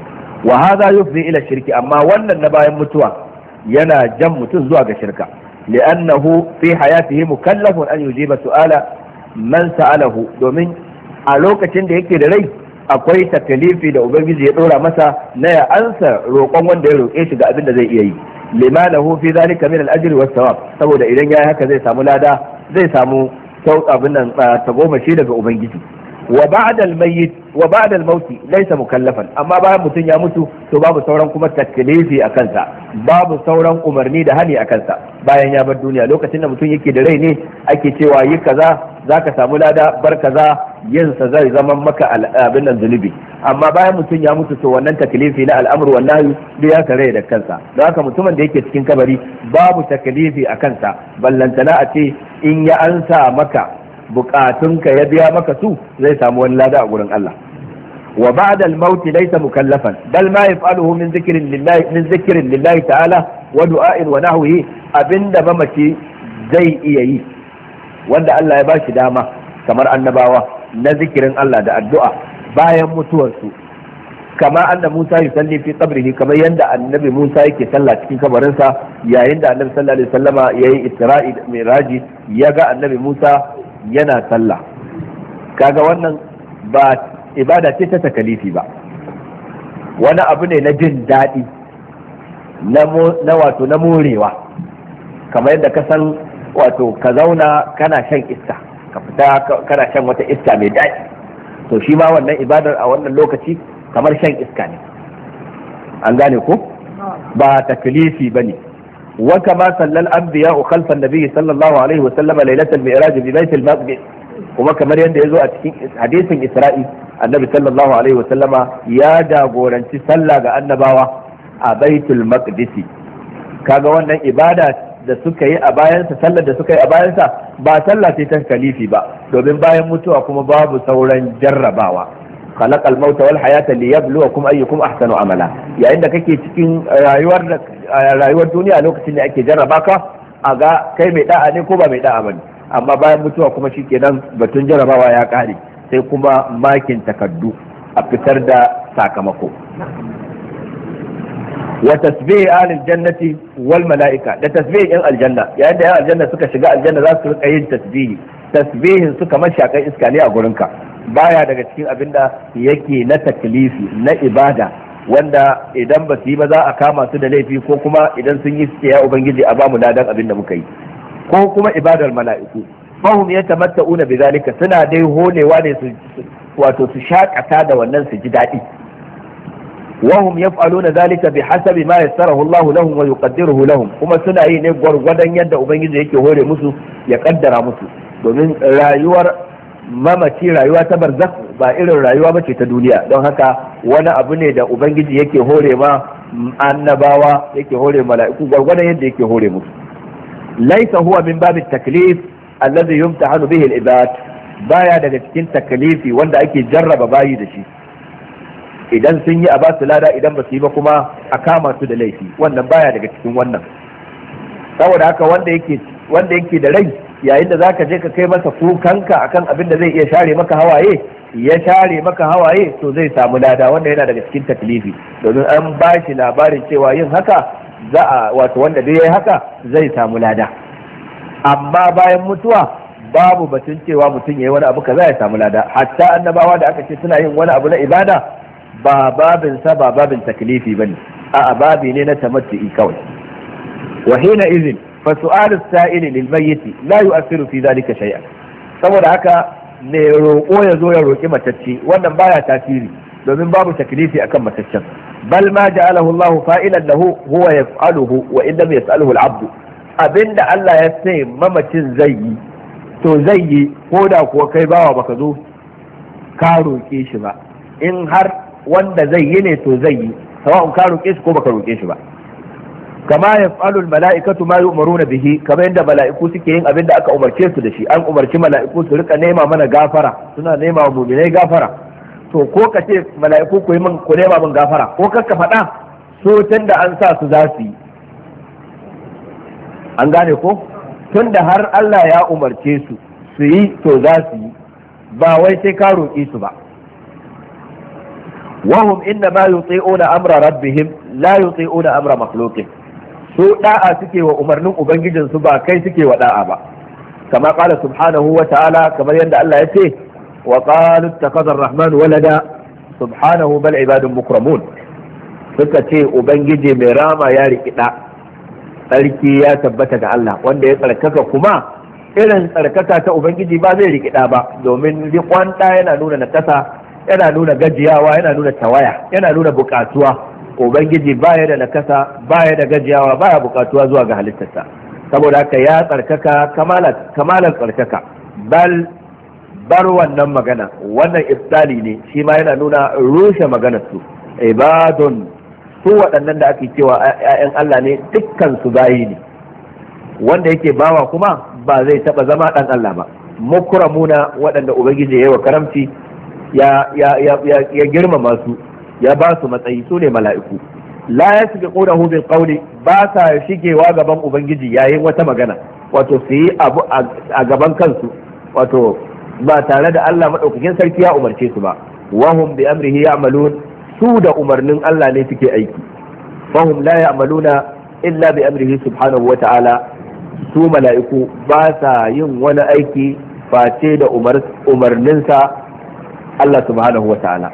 Wa hadha yufdi ila shirki, amma wannan na bayan mutuwa yana jan mutum zuwa ga shirka, li'annahu fi hayatihi mukallafun an yujiba su'ala man sa'alahu, domin a lokacin da yake da rai akwai takalifi da ubangiji ya dora masa na ya ansa roƙon wanda ya roƙe shi ga abin da zai iya yi, lima lahu fi zalika min al-ajri was thawab, saboda idan yayi haka zai samu lada, zai samu sau abin nan ta goma shi daga ubangiji. Wa ba'da al-mayyit wa ba'da al-maut laysa mukallafan, amma bayan mutum ya mutu to babu sauran kuma taklifi a kansa, babu sauran umarni da hani a kansa bayan ya bar duniya. Lokacin da mutum yake da rai ne ake cewa yi kaza zaka samu lada, bar kaza yin sa zai zama maka abin nan zunubi, amma bayan mutum ya mutu to wannan taklifi na al'amru wan nahyi duk ya kare da kansa. Don haka mutumin da yake cikin kabari babu taklifi a kansa, ballantana a ce in ya ansa maka bukatunka ya biya maka su zai samu wani lada a gurin Allah. Wa ba'da al-maut laysa mukallafan, bal ma yaf'aluhu min dhikrin lillahi min dhikrin lillahi ta'ala wa du'a'in wa nahwihi, abinda mamaci zai iya yi wanda Allah ya bashi dama kamar annabawa na zikirin Allah da addu'a bayan mutuwarsu, kama anna Musa yusalli fi qabrihi, kamar yanda annabi Musa yake sallah cikin kabarinsa yayin da annabi sallallahu alaihi wasallama yayi Isra'i da Miraji, ya ga annabi Musa yana sallah. Kaga wannan ba ibada ce ta takalifi ba, wani abu ne na jin daɗi na wato na morewa, kamar yadda ka san wato ka zauna kana shan iska, ka fita kana shan wata iska mai daɗi, to shi ma wannan ibadar a wannan lokaci kamar shan iska ne, an gane ko ba takalifi ba ne. وكما صلى الأنبياء خلف النبي صلى الله عليه وسلم ليلة المعراج ببيت المقدس، وما كما يندى يزوء حديث إسرائيل النبي صلى الله عليه وسلم يا جاغورا صلى النبوة بيت المقدس. kaga wannan ibada da suka yi a bayansa, sallar da suka yi a bayansa ba sallah ce ta kalifi ba, domin bayan mutuwa kuma babu sauran jarrabawa. khalaqal mauta wal hayata liyabluwakum ayyukum ahsanu amala, yayin da kake cikin rayuwar rayuwar duniya lokacin da ake jarraba ka a ga kai mai da'a ne ko ba mai da'a bane, amma bayan mutuwa kuma shikenan batun jarrabawa ya kare, sai kuma makin takaddu a fitar da sakamako. wa tasbih ahlil jannati wal mala'ika, da tasbih in aljanna, yayin da yan aljanna suka shiga aljanna za su rika yin tasbihi, tasbihin su kamar shakan iska ne a gurinka, baya daga cikin abin da yake na taklifi na ibada wanda idan ba su yi ba za a kama su da laifi, ko kuma idan sun yi suke ya ubangiji a bamu ladan abin da muka yi, ko kuma ibadar mala'iku. fahum yatamatta'una bidhalika, suna dai holewa ne su wato su shakata da wannan su ji daɗi. wahum yaf'aluna dhalika bihasabi ma yassarahu Allah lahum wa yuqaddiruhu lahum, kuma suna yi ne gwargwadon yadda ubangiji yake hore musu ya kaddara musu, domin rayuwar mamaci rayuwa ta barzakh ba irin rayuwa bace ta duniya. Don haka wani abu ne da ubangiji yake hore ma annabawa, yake hore mala'iku gwargwadon yadda yake hore musu. laisa huwa min babit taklif alladhi yumtahanu bihi al-ibad, baya daga cikin taklifi wanda ake jarraba bayi da shi, idan sun yi a ba su lada, idan ba su yi ba kuma a kama su da laifi, wannan baya daga cikin wannan. Saboda haka wanda yake wanda yake da rai, yayin da zaka je ka kai masa kukanka akan abin da zai iya share maka hawaye, ya share maka hawaye, to zai samu lada, wanda yana daga cikin taklifi, domin an ba shi labarin cewa yin haka za a wato wanda dai yayi haka zai samu lada. Amma bayan mutuwa babu batun cewa mutum yayi wani abu kaza ya samu lada, hatta annabawa da aka ce suna yin wani abu na ibada ba babin sa ba babin taklifi bane, a babi ne na tamattu'i kawai. wa hina izin fa su'alu as-sa'ili lil mayyit la yu'athiru fi dhalika shay'an, saboda haka ne roƙo ya zo ya roƙi matacce wannan baya tasiri, domin babu taklifi akan mataccen bal ma ja'alahu Allah fa'ilan lahu huwa yaf'aluhu wa in lam yas'aluhu al-'abd abinda Allah ya ce mamacin zai yi to zai yi ko da kuwa kai bawa baka zo ka roƙe shi ba in har wanda zai yi ne to zai yi sawa'un ka roƙe shi ko baka roƙe shi ba kama yaf'alul mala'ikatu ma yu'maruna bihi kamar yadda mala'iku suke yin abin da aka umarce su da shi an umarci mala'iku su rika nema mana gafara suna nema wa mu'minai gafara to ko ka ce mala'iku ku yi min ku nema min gafara ko ka faɗa so tunda an sa su za su yi an gane ko tunda har Allah ya umarce su su yi to za su yi ba wai sai ka roƙe su ba wahum inna ma yuti'una amra rabbihim la yuti'una amra makhluqin su da'a suke wa umarnin ubangijin su ba kai suke wa da'a ba kama qala subhanahu wa ta'ala kamar yadda Allah ya ce wa qalu ittakhadha ar-rahman walada subhanahu bal ibadun mukramun suka ce ubangiji mai rama ya riki da tsarki ya tabbata ga Allah wanda ya tsarkaka kuma irin tsarkaka ta ubangiji ba zai riki da ba domin riƙon da yana nuna nakasa yana nuna gajiyawa yana nuna tawaya yana nuna bukatuwa ubangiji baya da nakasa baya da gajiyawa baya bukatuwa zuwa ga halittarsa saboda haka ya tsarkaka kamalar tsarkaka bal bar wannan magana wannan ibtali ne shi ma yana nuna rushe maganar su ibadun su waɗannan da ake cewa ƴaƴan Allah ne dukkan su bayi ne wanda yake bawa kuma ba zai taba zama dan Allah ba mukramuna waɗanda ubangiji ya yi wa karamci ya ya ya ya girmama su ya ba su matsayi su ne mala'iku la yasbiqunahu bil qawli ba sa shigewa gaban ubangiji yayin wata magana wato su yi abu a gaban kansu wato ba tare da Allah madaukakin sarki ya umarce su ba wahum bi amrihi ya'malun su da umarnin Allah ne suke aiki fahum la ya'maluna illa bi amrihi subhanahu wa ta'ala su mala'iku ba sa yin wani aiki face da umarninsa Allah subhanahu wa ta'ala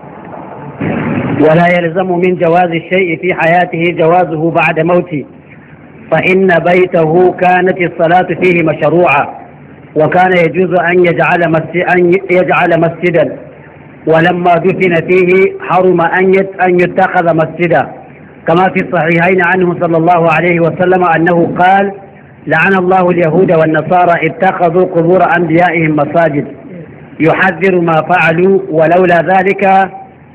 ولا يلزم من جواز الشيء في حياته جوازه بعد موته فإن بيته كانت الصلاة فيه مشروعة وكان يجوز أن يجعل أن يجعل مسجدا ولما دفن فيه حرم أن يتخذ مسجدا كما في الصحيحين عنه صلى الله عليه وسلم أنه قال لعن الله اليهود والنصارى اتخذوا قبور أنبيائهم مساجد يحذر ما فعلوا ولولا ذلك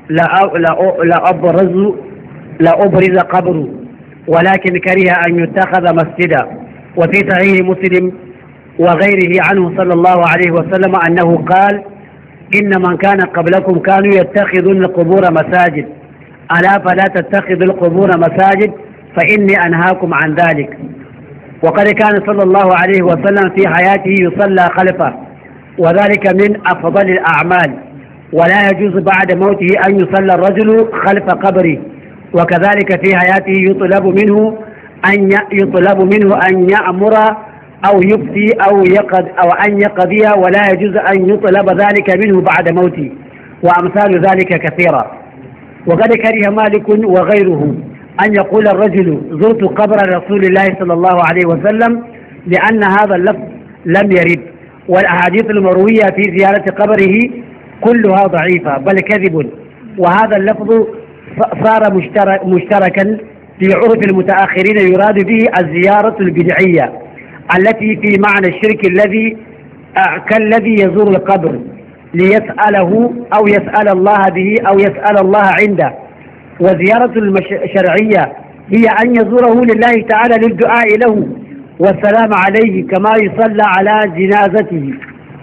لأبرز لأبرز قبره ولكن كره أن يتخذ مسجدا وفي صحيح مسلم وغيره عنه صلى الله عليه وسلم أنه قال إن من كان قبلكم كانوا يتخذون القبور مساجد ألا فلا تتخذوا القبور مساجد فإني أنهاكم عن ذلك وقد كان صلى الله عليه وسلم في حياته يصلى خلفه وذلك من أفضل الأعمال ولا يجوز بعد موته أن يصلى الرجل خلف قبره وكذلك في حياته يطلب منه أن يطلب منه أن يأمر أو يفتي أو يقض أو أن يقضي ولا يجوز أن يطلب ذلك منه بعد موته وأمثال ذلك كثيرة وقد كره مالك وغيره أن يقول الرجل زرت قبر رسول الله صلى الله عليه وسلم لأن هذا اللفظ لم يرد والأحاديث المروية في زيارة قبره كلها ضعيفة بل كذب وهذا اللفظ صار مشترك مشتركا في عرف المتأخرين يراد به الزيارة البدعية التي في معنى الشرك الذي كالذي يزور القبر ليسأله أو يسأل الله به أو يسأل الله عنده وزيارة الشرعية هي أن يزوره لله تعالى للدعاء له والسلام عليه كما يصلى على جنازته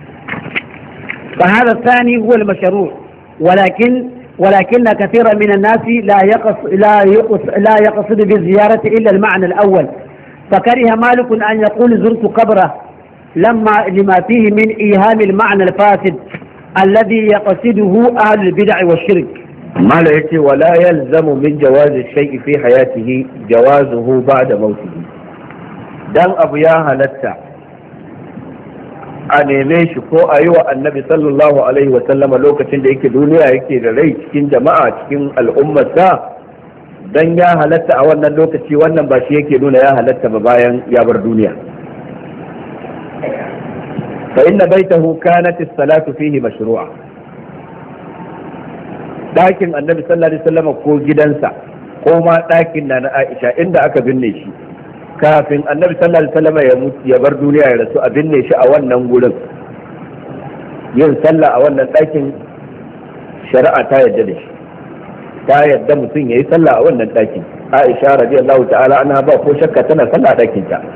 فهذا الثاني هو المشروع ولكن ولكن كثيرا من الناس لا يقصد لا يقصد, لا يقصد بالزيارة إلا المعنى الأول فكره مالك أن يقول زرت قبره لما لما فيه من إيهام المعنى الفاسد الذي يقصده أهل البدع والشرك ما لا يأتي ولا يلزم من جواز الشيء في حياته جوازه بعد موته دان أبو ياها لتا a neme shi ko a yi wa annabi sallallahu alaihi wa sallama lokacin da yake duniya yake da rai cikin jama'a cikin al'ummarsa dan ya halatta a wannan lokaci wannan ba shi yake nuna ya halatta ba bayan ya bar duniya fa inna baitahu kanat as-salatu fihi mashru'a ɗakin annabi sallallahu alaihi wasallam ko gidansa ko ma ɗakin na na Aisha inda aka binne shi kafin annabi sallallahu alaihi wasallam ya mutu ya bar duniya ya rasu a binne shi a wannan gurin yin sallah a wannan ɗakin shari'a ta yadda da shi ta yadda mutum ya yi sallah a wannan ɗakin. Aisha radiyallahu ta'ala anha ba ko shakka tana sallah a ɗakin ta.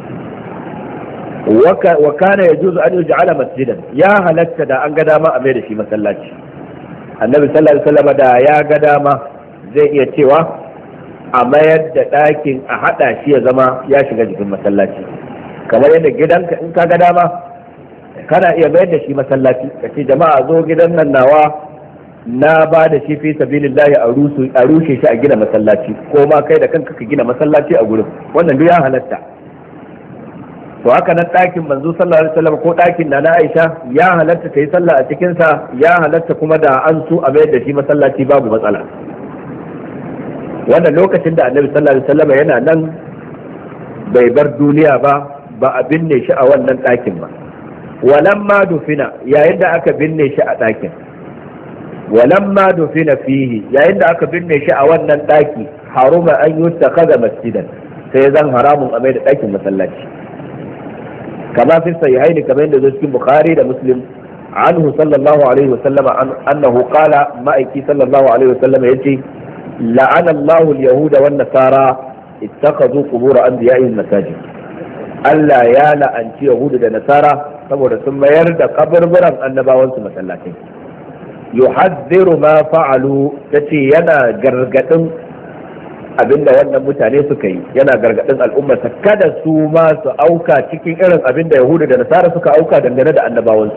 wa kana yajuzu an yuj'ala masjidan, ya halatta da an ga dama a mai da shi masallaci. Annabi sallallahu alaihi wasallam da ya ga dama zai iya cewa a mayar da ɗakin a haɗa shi ya zama ya shiga jikin masallaci, kamar yadda gidanka in ka ga dama kana iya mayar da shi masallaci ka ce jama'a zo gidan nan nawa na ba da shi fi sabilillahi a rushe shi a gina masallaci, ko ma kai da kanka ka gina masallaci a gurin, wannan duk ya halatta. to haka nan ɗakin manzo sallallahu alaihi wasallam ko ɗakin na na Aisha ya halatta ta yi sallah a cikin sa, ya halatta kuma da an so a mayar da shi masallaci babu matsala. wannan lokacin da annabi sallallahu alaihi wasallam yana nan bai bar duniya ba ba a binne shi a wannan ɗakin ba. walamma dufina, yayin da aka binne shi a ɗakin, walamma dufina fihi, yayin da aka binne shi a wannan ɗaki, haruma an yuttakhadha masjidan, sai zan haramun a mai da ɗakin masallaci. kama fi sahihaini, kamar yadda zai cikin Bukhari da Muslim anhu sallallahu alaihi wasallam annahu qala, ma'aiki sallallahu alaihi wasallam yace la'ana Allahu al-yahuda wan nasara ittakhadhu qubur anbiya'ihim masajid. Allah ya la'anci yahudu da nasara saboda sun mayar da kaburburan annabawansu masallatai. yuhadhdhiru ma fa'alu, tace yana gargadin abinda wannan mutane suka yi, yana gargadin al'ummarsa kada su ma su auka cikin irin abinda yahudu da nasara suka auka dangane da annabawansu.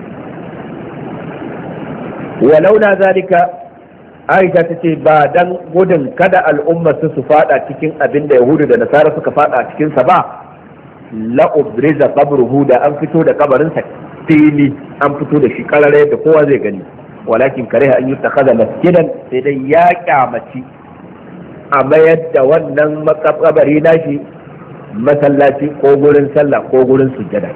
walau na zalika, Aisha tace ba dan gudun kada al'ummarsu su fada cikin abinda yahudu da nasara suka fada cikin sa ba, la ubriza qabruhu, da an fito da kabarinsa fili, an fito da shi karare da kowa zai gani. walakin kariha an yuttakhadha masjidan, sai dai ya kyamaci a mayar da wannan makabari nashi masallaci ko gurin sallah ko gurin sujjada.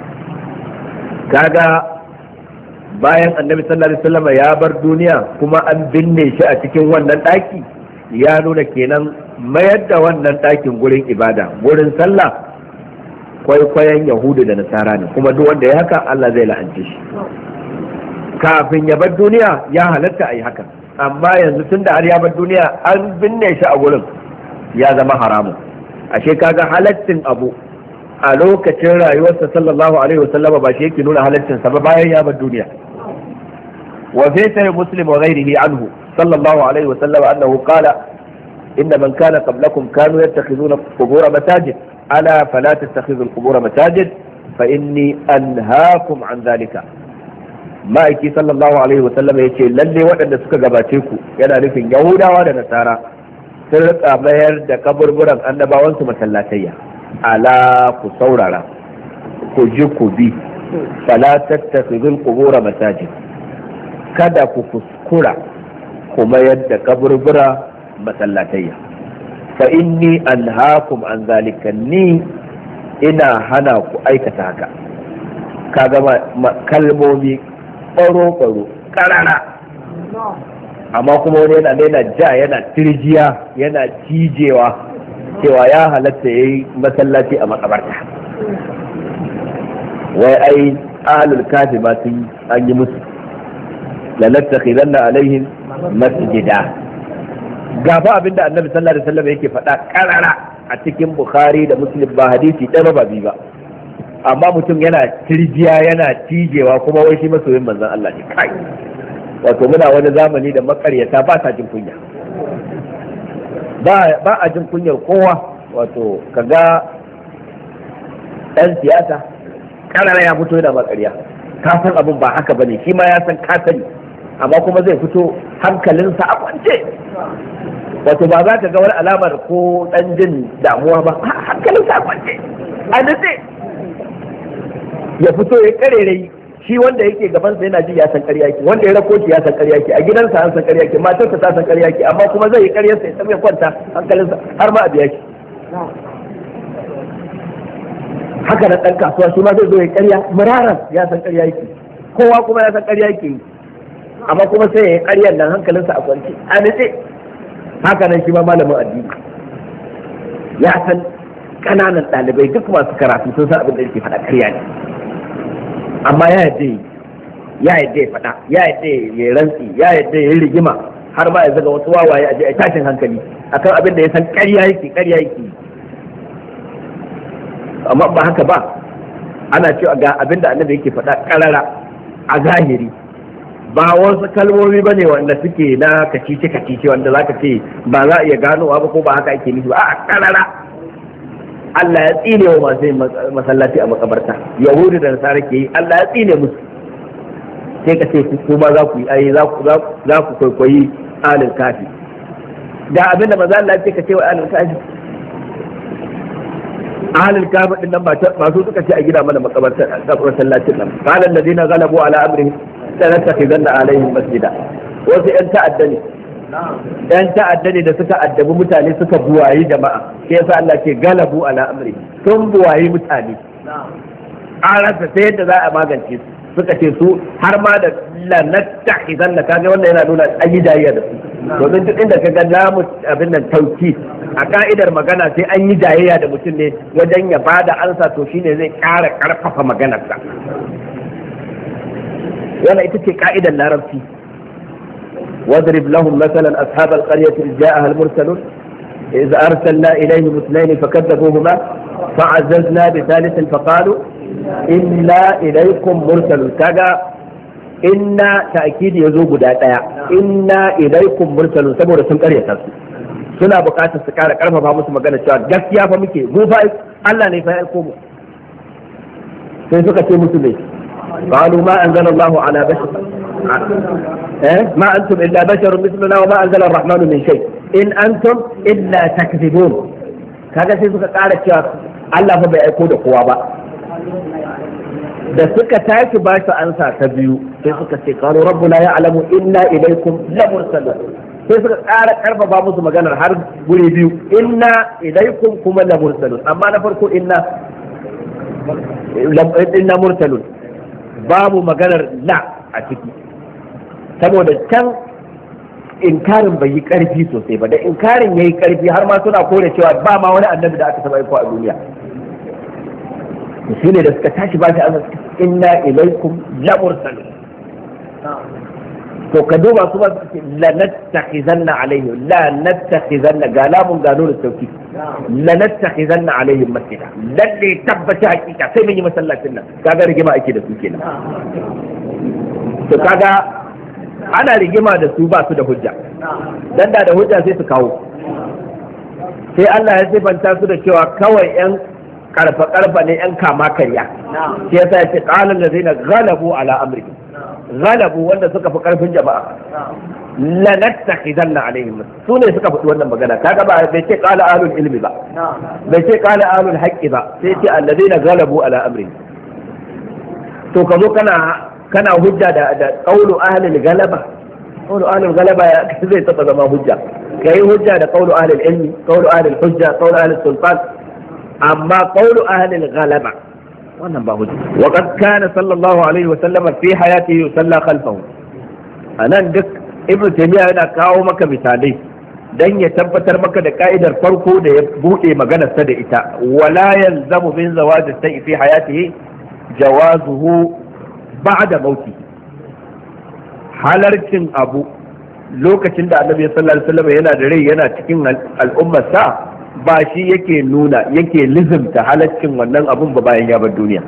kaga bayan annabi sallallahu alaihi wasallam ya bar duniya kuma an binne shi a cikin wannan daki, ya nuna kenan mayar da wannan dakin gurin ibada, gurin sallah, kwaikwayon yahudu da nasara ne, kuma duk wanda ya haka Allah zai la'ance shi. kafin ya bar duniya ya halatta a yi haka, amma yanzu tun da har ya bar duniya an binne shi a gurin, ya zama haramun. ashe kaga halaccin abu a lokacin rayuwarsa sallallahu alaihi wasallam ba shi yake nuna halaccin sa ba bayan ya bar duniya. wa fi sahih muslim wa ghayrihi anhu sallallahu alaihi wasallam annahu qala inna man kana qablakum kanu yattakhiduna qubur masajid ala fala tattakhidhu al-qubur masajid fa inni anhaakum an dhalika. ma'aiki sallallahu alaihi wasallam ya ce lalle waɗanda suka gabace ku, yana nufin yahudawa da nasara, sun rika mayar da kaburburan annabawansu masallatayya. ala ku saurara, ku ji ku bi, fala tattakhidul qubura masajid, kada ku kuskura ku mayar da kaburbura masallatayya. fa inni anhaakum an zalika, ni ina hana ku aikata haka. kaga kalmomi ɓaro-ɓaro ƙarara, amma kuma wani yana yana ja yana tirjiya yana cijewa cewa ya halatta ya yi masallaci a makabarta. wai ai ahlul kafi ma sun an yi musu lanattakhidanna alaihim masjida. gafa abinda annabi sallallahu alaihi wasallam yake faɗa ƙarara a cikin Bukhari da Muslim, ba hadisi ɗaya ba biyu ba, amma mutum yana tirjiya yana tijewa kuma wai shi masoyin manzon Allah ne. kai wato muna wani zamani da makaryata ba ta jin kunya, ba ba a jin kunyar kowa. wato kaga dan siyasa karara ya fito da makarya, ka san abin ba haka bane, shi ma ya san ka sani, amma kuma zai fito hankalinsa a kwance. wato ba za ka ga wani alamar ko dan jin damuwa ba, hankalinsa a kwance a dace ya fito ya karerai. shi wanda yake gabansa yana ji ya san ƙarya yake, wanda ya rako shi ya san ƙarya yake, a gidansa an san ƙarya yake, matarsa ta san ƙarya yake, amma kuma zai yi ƙaryarsa ya san ya kwanta hankalinsa har ma a biya shi. haka da ɗan kasuwa shi ma zai zo ya ƙarya muraran ya san ƙarya yake, kowa kuma ya san ƙarya yake yi. amma kuma sai ya yi ƙaryar nan hankalinsa a kwance a nitse. Haka nan shi ma malamin addini ya san ƙananan ɗalibai duk masu karatu sun san abin da yake faɗa ƙarya ne, amma ya yadda ya yadda ya faɗa, ya yadda ya rantsi, ya yadda ya yi rigima, har ma ya zaga wasu wawaye a je a tashin hankali akan abin da ya san ƙarya yake ƙarya yake. Amma ba haka ba, ana cewa ga abin da annabi yake faɗa ƙarara a zahiri, ba wasu kalmomi bane wanda suke na kacice kacice wanda zaka ce ba za a iya ganowa ba ko ba haka ake nufi ba. A ƙarara Allah ya tsine wa masu masallaci a makabarta, yahudu da nasara ke yi, Allah ya tsine musu. Sai ka ce kuma za ku yi ai za ku za ku kwaikwayi alil kafi. Da abinda maza Allah ya ce ka ce wa alil kafi, alil kafi din nan ba su suka ce a gida mana makabarta a masallacin nan. Qala alladhina ghalabu ala amrihim lanattakhidanna alaihim masjida. Wasu yan ta'adda ne yan ta'adda ne da suka addabi mutane suka buwayi jama'a, sai yasa Allah ke galabu ala amri, sun buwayi mutane an rasa ta yadda za a magance su. Suka ce su har ma da lanattakhidanna, kaga wannan yana nuna an yi jayayya da su, domin duk inda ka ga lamu abin nan tauki a ka'idar magana sai an yi jayayya da mutum ne wajen ya bada ansa, to shine zai ƙara ƙarfafa maganarsa. Wannan ita ce ka'idar larabci. واضرب لهم مثلا أصحاب القرية إذ جاءها المرسلون إذ أرسلنا إليهم اثنين فكذبوهما فعززنا بثالث فقالوا إنا إليكم مرسلون. كذا إنا تأكيد يزوج داتا إنا إليكم مرسلون سبورة سن قرية تاسو suna buƙatar su ƙara ƙarfafa musu magana cewa gaskiya fa muke mu fa Allah ne fa ya aiko mu. Sai suka ce musu ne qalu ma anzalallahu ala bashar ما أنتم إلا بشر مثلنا وما أنزل الرحمن من شيء إن أنتم إلا تكذبون. kaga sai suka ƙara cewa Allah fa bai aiko da kowa ba. Da suka tashi ba su ansa ta biyu sai suka ce qalu rabbuna ya'lamu inna ilaykum lamursalun. Sai suka ƙara karfafa musu maganar har guri biyu, inna ilaykum kuma lamursalun. Amma na farko inna inna mursalun babu maganar la a ciki, saboda can inkarin bai yi karfi sosai ba. Da inkarin ya yi karfi har ma suna kore cewa ba ma wani annabi da aka taba aiko a duniya. shi ne da suka tashi ba shi azar inna ilaikum lamursalun. to ka duba su ba su ce la nattakhizanna alaihim la nattakhizanna ga lamun gano da sauki la nattakhizanna alaihim masjida, lalle tabbata hakika sai mun yi masallacin nan. Kaga rigima ake da su kenan. to kaga ana rigima da su ba su da hujja, dan da da hujja sai su kawo. Sai Allah ya sifanta su da cewa kawai yan karfa karfa ne, yan kama karya. Shi yasa ya ce qala allazina ghalabu ala amri, ghalabu wanda suka fi karfin jama'a, la nattakhidanna alaihim, su ne suka faɗi wannan magana. Kaga ba bai ce qala ahlul ilmi ba, bai ce qala ahlul haqqi ba, sai ce allazina ghalabu ala amri. to ka zo kana kana hujja da da qaulu ahlul galaba, qaulu ahlul galaba zai taba zama hujja. kai hujja da qaulu ahlul ilmi, qaulu ahlul hujja, qaulu ahlul sultan, amma qaulu ahlul galaba wannan ba hujja. wa qad kana sallallahu alaihi wa sallam fi hayatihi yusalla khalfahu. anan duk ibnu taymiya yana kawo maka misalai dan ya tabbatar maka da ka'idar farko da ya bude maganar sa da ita, wala yalzamu min zawaj as-sayyi fi hayatihi jawazuhu ba'da mauti. halarcin abu lokacin da annabi sallallahu alaihi wasallam yana da rai yana cikin al'ummar sa ba shi yake nuna yake lizimta halaccin wannan abun ba bayan ya bar duniya.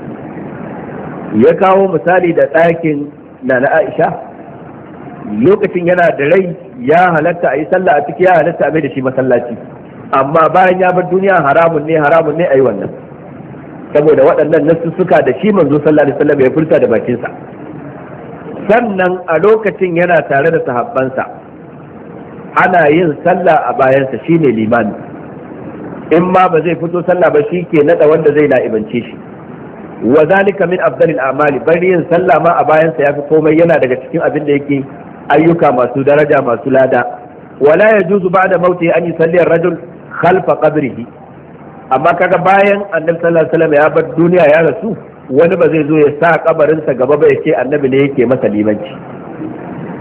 Ya kawo misali da ɗakin na na Aisha, lokacin yana da rai ya halatta a yi sallah a ciki, ya halatta a mai da shi masallaci, amma bayan ya bar duniya haramun ne haramun ne a yi wannan, saboda waɗannan nassuka da shi manzo sallallahu alaihi wasallam ya furta da bakinsa. Sannan a lokacin yana tare da sahabbansa ana yin sallah a bayansa, shine limami. In ma ba zai fito sallah ba shi ke nada wanda zai la'ibance shi. Wa zalika min afdalil a'mali, bari yin sallah ma a bayansa yafi komai, yana daga cikin abin da yake ayyuka masu daraja masu lada. Wala yajuzu ba'da mauti an yusalli ar-rajul khalfa qabrihi, amma kaga bayan annabi sallallahu alaihi wasallam ya bar duniya ya rasu, wani ba zai zo ya sa kabarinsa gaba ba ya ce annabi ne yake masa limanci.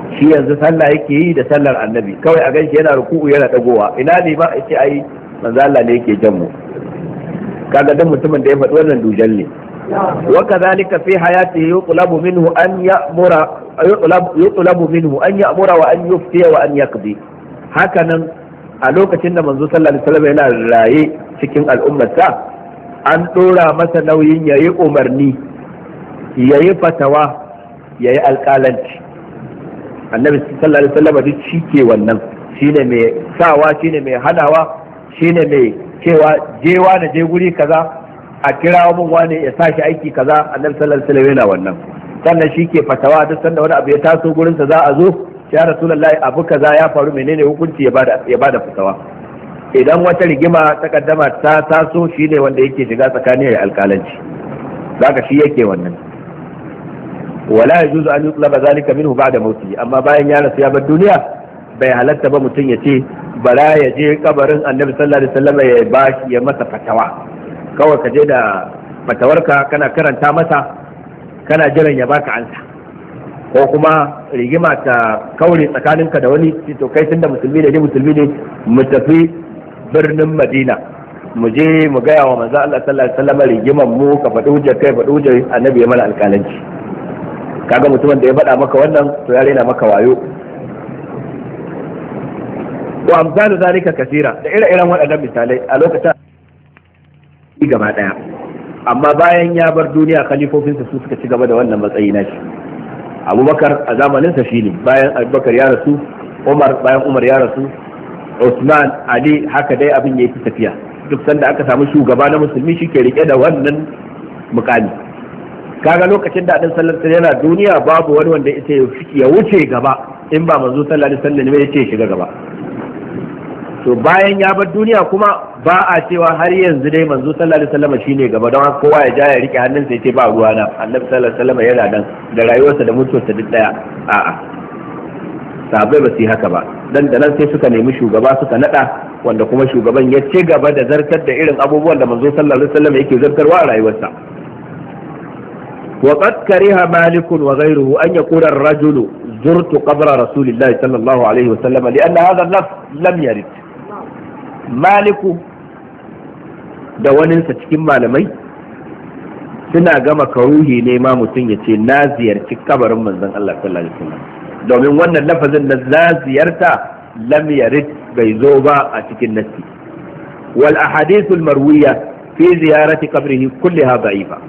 shi yanzu sallah yake yi da sallar annabi, kawai a ganshi yana ruku'u yana dagowa, ina ne ba yace ai manzo Allah ne yake jan mu. kaga dan mutumin da ya faɗi wannan dujal ne. wa kadhalika fi hayatihi yutlabu minhu an ya'mura yutlabu minhu an ya'mura wa an yuftiya wa an yaqdi. hakanan a lokacin da manzo sallallahu alaihi wasallam yana raye cikin al'ummarsa, an dora masa nauyin yayi umarni, yayi fatawa, yayi alƙalanci. annabi sallallahu alaihi wasallam duk shi ke wannan, shine mai sawa, shine mai hanawa, shine mai cewa jewa da je guri kaza a kirawo mun wane ya sashi aiki kaza. annabi sallallahu alaihi wasallam yana wannan. sannan shi ke fatawa duk sanda wani abu ya taso gurin sa za a zo, ya rasulullahi abu kaza ya faru, menene hukunci, ya bada ya bada fatawa. idan wata rigima ta kaddama ta taso, shine wanda yake shiga tsakanin ya alƙalanci, zaka shi yake wannan. wala yajuzu an yutlaba zalika minhu ba'da mawtihi, amma bayan ya rasu ya bar duniya bai halatta ba mutum ya ce bara ya je kabarin annabi sallallahu alaihi wasallam ya bashi ya masa fatawa. kawai ka je da fatawarka kana karanta masa, kana jiran ya baka ansa, ko kuma rigima ta kaure tsakaninka da wani, to kai tunda musulmi ne, musulmi ne, mu tafi birnin Madina, mu je mu gaya wa manzo Allah sallallahu alaihi wasallam rigiman mu, ka faɗi hujjar kai, faɗi hujjar annabi ya mana alƙalanci. kaga mutumin da ya faɗa maka wannan to ya rena maka wayo. wa amsalu zalika kasira, da ire-iren waɗannan misalai a lokacin gaba daya. amma bayan ya bar duniya, khalifofinsa su suka ci gaba da wannan matsayi na shi. abubakar a zamaninsa shine, bayan abubakar ya rasu, umar bayan umar ya rasu, usman, ali, haka dai abin ya yi tafiya. duk sanda aka samu shugaba na musulmi shi ke rike da wannan mukami. kaga lokacin da adin sallar yana duniya, babu wani wanda ya wuce gaba in ba manzo sallallahu alaihi wasallam ne ya ce shiga gaba. to bayan ya bar duniya kuma ba a cewa har yanzu dai manzo sallallahu alaihi wasallam shine gaba, don kowa ya ja ya rike hannunsa ya ce ba ruwa na, annabi sallallahu alaihi wasallam yana nan da rayuwarsa da mutuwarsa duk daya. a'a, sahabbai ba su yi haka ba. dan da nan sai suka nemi shugaba suka nada, wanda kuma shugaban ya ci gaba da zartar da irin abubuwan da manzo sallallahu alaihi wasallam yake zartarwa a rayuwarsa. وقد كره مالك وغيره أن يقول الرجل زرت قبر رسول الله صلى الله عليه وسلم لأن هذا اللفظ لم يرد. مالك da waninsa cikin malamai suna gama karuhi ne ma mutum ya ce na ziyarci kabarin manzon Allah sallallahu alaihi wasallam, domin wannan lafazin na na ziyarta lam yarid, bai zo ba a cikin nassi. wal ahadithul marwiya fi ziyarati qabrihi kullaha da'ifa.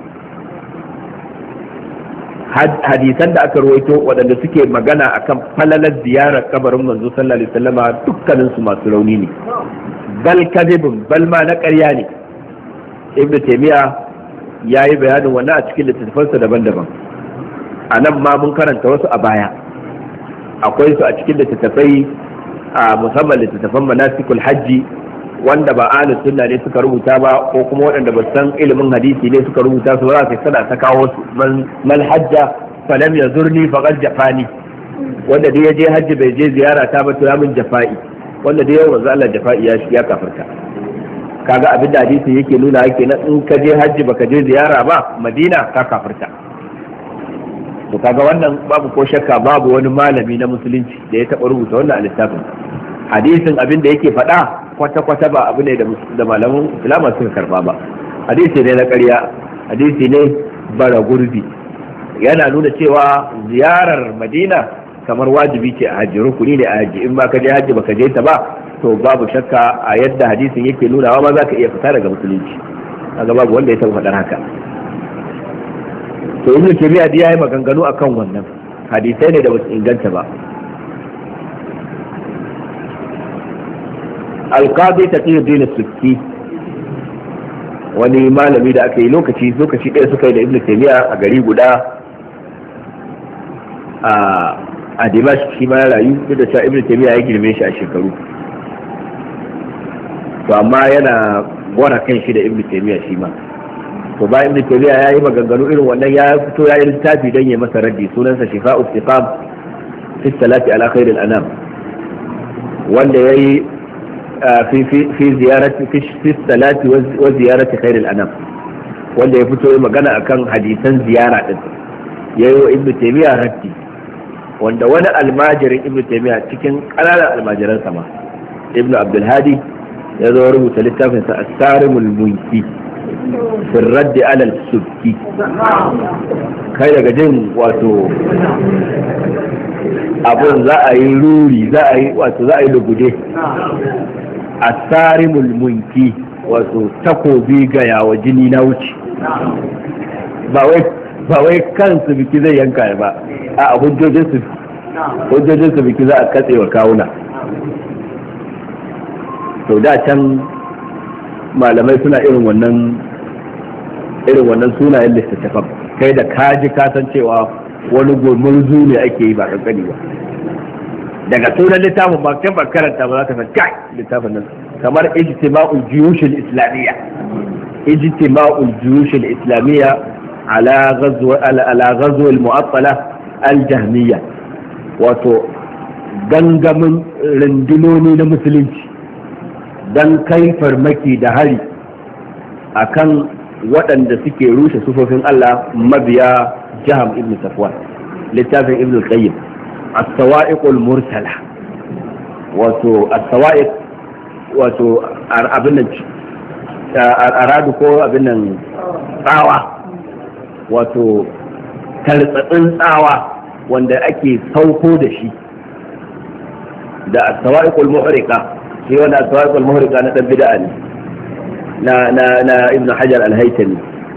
hadisan da aka rawaito waɗanda suke magana akan falalar ziyarar kabarin manzo sallallahu alaihi wasallama dukkanin su masu rauni ne, bal kadibun, bal ma na ƙarya ne. ibn taymiya yayi bayanin wannan a cikin littattafansa daban-daban. a nan ma mun karanta wasu a baya, akwai su a cikin littattafai, a musamman littattafan manasikul hajji, wanda ba ahlus sunna ne suka rubuta ba, ko kuma waɗanda ba san ilimin hadisi ne suka rubuta su ba, sai sana ta kawo su. man hajja falam yazurni faqad jafani, wanda dai ya je hajji bai je ziyara ta ba to ya min jafa'i, wanda dai yau manzo Allah jafa'i ya ya kafarta. kaga abin da hadisi yake nuna yake na in ka je hajji baka je ziyara ba Madina ka kafarta. to kaga wannan babu ko shakka, babu wani malami na musulunci da ya taɓa rubuta wannan a littafin. hadisin abin da yake faɗa kwata-kwata ba abu ne da malamin islama suka karba ba. hadisi ne na ƙarya, hadisi ne bara gurbi. yana nuna cewa ziyarar Madina kamar wajibi ce a hajji, rukuni ne a hajji. in ba ka je hajji baka je ta ba, to babu shakka a yadda hadisin yake nunawa ma za ka iya fita daga musulunci. kaga babu wanda ya taɓa faɗar haka. to ibnu taymiya ya yi maganganu akan wannan hadisai ne da ba su inganta ba. alqadi taqiyuddin as-sukki, wani malami da aka yi lokaci lokaci ɗaya suka yi da ibnu taymiya a gari guda a a Dimash, shi ma ya rayu duk da cewa ibnu taymiya ya girme shi a shekaru, to amma yana gwara kan shi da ibnu taymiya shi ma. to bayan ibnu taymiya ya yi maganganu irin wannan, ya fito ya yi littafi don ya masa raddi, sunansa shifa'u istiqam fi salati ala khairil anam, wanda yayi في في في زيارة في في الصلاة وزيارة خير الأنام, wanda ya fito yi magana akan hadisan ziyara din, yayi wa ibnu taymiya raddi wanda wani almajirin ibnu taymiya cikin ƙananan almajiran sama ibnu abdul hadi ya zo rubuta littafin sa as-sarimul munki fi radd ala al-subki. kai daga jin wato abun za a yi ruri za a yi wato za a yi lugude. as-sarimul munki wato takobi ga yawa jini na wuce, ba wai ba wai kansu biki zai yanka ba, a hujjojin su hujjojin su biki za a katse wa kawuna. to da can malamai suna irin wannan irin wannan sunayen littattafan, kai da kaji kasancewa wani gurmurzu ne ake yi ba kankani ba. daga sunan littafin ba kan ba karanta ba za ka san kai littafin nan kamar ijtima'ul juyush al-islamiyya ijtima'ul juyush al-islamiyya ala ghazw ala ghazw al-mu'attala al-jahmiyya, wato gangamin rundunoni na musulunci dan kai farmaki da hari akan waɗanda suke rushe sufofin Allah mabiya Jaham ibn Safwan. littafin ibn al-Qayyim السوائق المرسلة wato as-sawa'iq wato abin nan aradu ko abin nan tsawa, wato tartsatsin tsawa wanda ake sauko da shi, da as-sawa'iq al-muhriqa. shi wanda as-sawa'iq al-muhriqa na dan bid'a ne na na na ibn Hajar al-Haytami,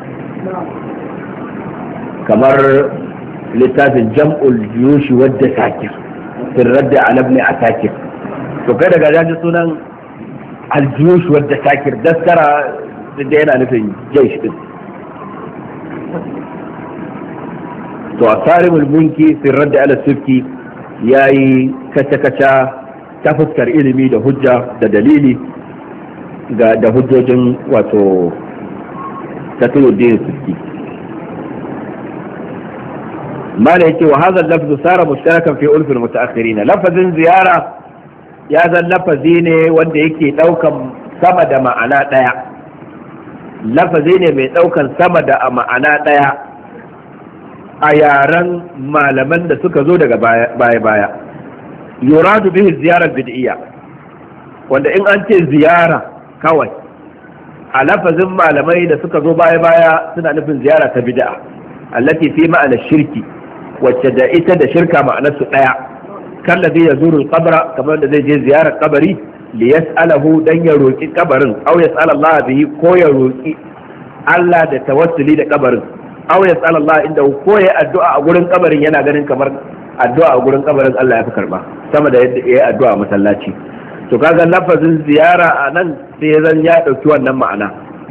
kamar littafin jam'ul juyush wadda sakir fi radd ala ibn asakir. to kai daga jaji sunan al-juyush wadda sakir daskara da yana nufin jaysh din. to asarimul munki fi radd ala sufki yayi kaca kaca ta fuskar ilimi da hujja da dalili ga da hujjojin wato tatuddin sufki. ما ليك وهذا اللفظ صار مشتركا في ألف المتأخرين. لفظ زيارة يا ذا اللفظين وانده يكي دوكا سمد معنا ديا لفظين من دوكا سمد معنا ديا أيارا ما لمن دا سكا زودك بايا بايا يراد به الزيارة البدئية وانده إن أنت زيارة كوي لفظ ما لمن دا سكا زو بايا بايا سنة نفن زيارة بدئة التي في معنى الشرك wacce da ita da shirka ma'anarsu ɗaya. kallazi ya zuru kabra, kamar da zai je ziyarar kabari li yas'alahu dan ya roki kabarin, aw yas'ala Allah bihi, ko ya roki Allah da tawassuli da kabarin, aw yas'ala Allah inda ko ya addu'a a gurin kabarin yana ganin kamar addu'a a gurin kabarin Allah ya fi karba sama da yadda ya addu'a a masallaci. to kaga lafazin ziyara a nan sai zan ya dauki wannan ma'ana.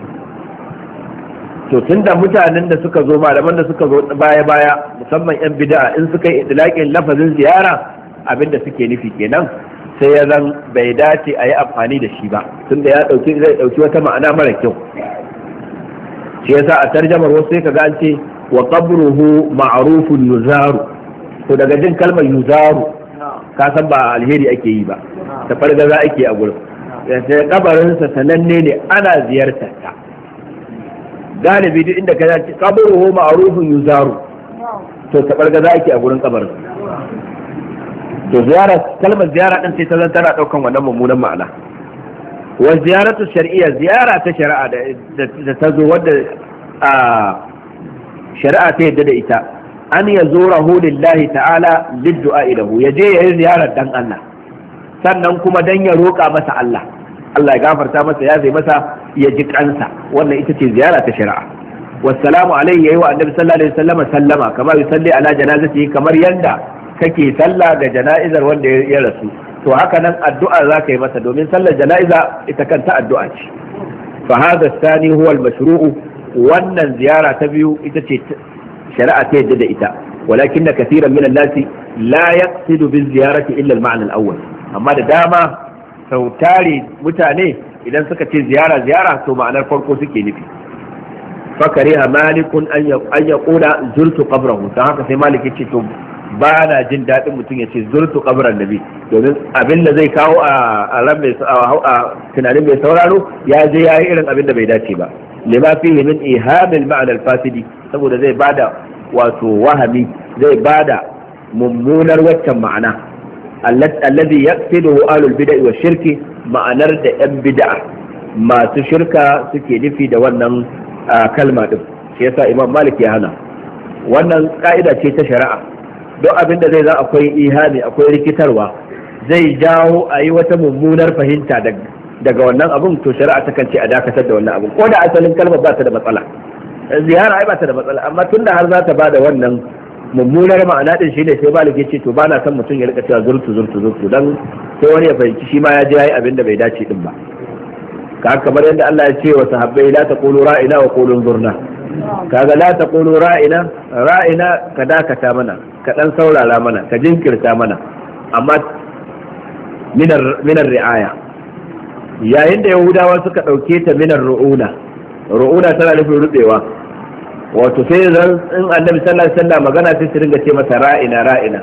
to tunda mutanen da suka zo malaman da suka zo baya baya musamman yan bid'a in suka yi idlaqin lafazin ziyara abinda suke nufi kenan, sai ya zan bai dace a yi amfani da shi ba tunda ya dauki zai dauki wata ma'ana mara kyau. shi yasa a tarjamar wasu sai kaga an ce wa qabruhu ma'rufun yuzaru. to daga jin kalmar yuzaru ka san ba alheri ake yi ba, ta farga za ake a gurin. sai kabarinsa sananne ne ana ziyartar ta galibi duk inda ka ce kabaruhu ma'rufun yuzaru, to tabarga za ake a gurin kabarin. to ziyara, kalmar ziyara din sai ta zan tana daukan wannan mummunan ma'ana. wa ziyaratu shar'iyya, ziyara ta shari'a da ta zo wadda a shari'a ta yadda da ita, an yazurahu lillahi ta'ala liddu'a ilahu, yaje yayi ziyarar dan Allah sannan kuma dan ya roka masa Allah Allah ya gafarta masa, ya zai masa, ya ji kansa. wannan ita ce ziyara ta shari'a. wassalamu alaihi, yayi wa annabi sallallahu alaihi wasallam sallama, kamar yusalli ala janazati, kamar yanda kake salla ga jana'izar wanda ya rasu. to haka nan addu'a za ka yi masa, domin sallar jana'iza ita kanta addu'a ce. fa hadha thani huwa al-mashru'u, wannan ziyara ta biyu ita ce shari'a ta yadda da ita. walakin kathiran min an-nasi la yaqsidu bi ziyarati illa al-ma'na al-awwal. amma da dama sautari mutane idan suka ce ziyara ziyara to ma'anar farko suke nufi. fakariha malikun an ya kula zurtu qabrahu, dan haka sai malik ya ce to ba na jin daɗin mutum ya ce zurtu qabran nabi, domin abin da zai kawo a ran mai a tunanin mai sauraro ya je yayi irin abin da bai dace ba. lima fihi min ihamil ma'na al-fasidi, saboda zai bada wato wahami, zai bada mummunar waccan ma'ana alladhi yaqsiduhu ahlul bid'ah wa shirki, ma'anar da yan bid'a masu shirka suke nufi da wannan kalma din. shi yasa Imam Malik ya hana. Wannan ka'ida ce ta shari'a, duk abinda zai za akwai ihami, akwai rikitarwa, zai jawo a yi wata mummunar fahimta daga wannan abun, to shari'a ta ce a dakatar da wannan abun, ko da asalin kalmar ba ta da matsala, ziyara ai ba ta da matsala, amma tunda har za ta ba da wannan mummunar ma'ana din shine sai Malik ya ce to ba na son mutum ya rika cewa zurtu zurtu zurtu, dan sai wani ya fahimci shi ma ya je yayi abin da bai dace din ba. ka kamar yadda Allah ya ce wa sahabbai la taqulu ra'ina wa qulu zurna, kaga la taqulu ra'ina ra'ina ka dakata mana, ka dan saurara mana, ka jinkirta mana, amma minar minar ri'aya. Yayin da Yahudawa suka dauke ta minar ru'una, ru'una tana nufin rubewa, wato sai zan in Annabi sallallahu alaihi wasallam magana sai su ringa ce masa ra'ina ra'ina,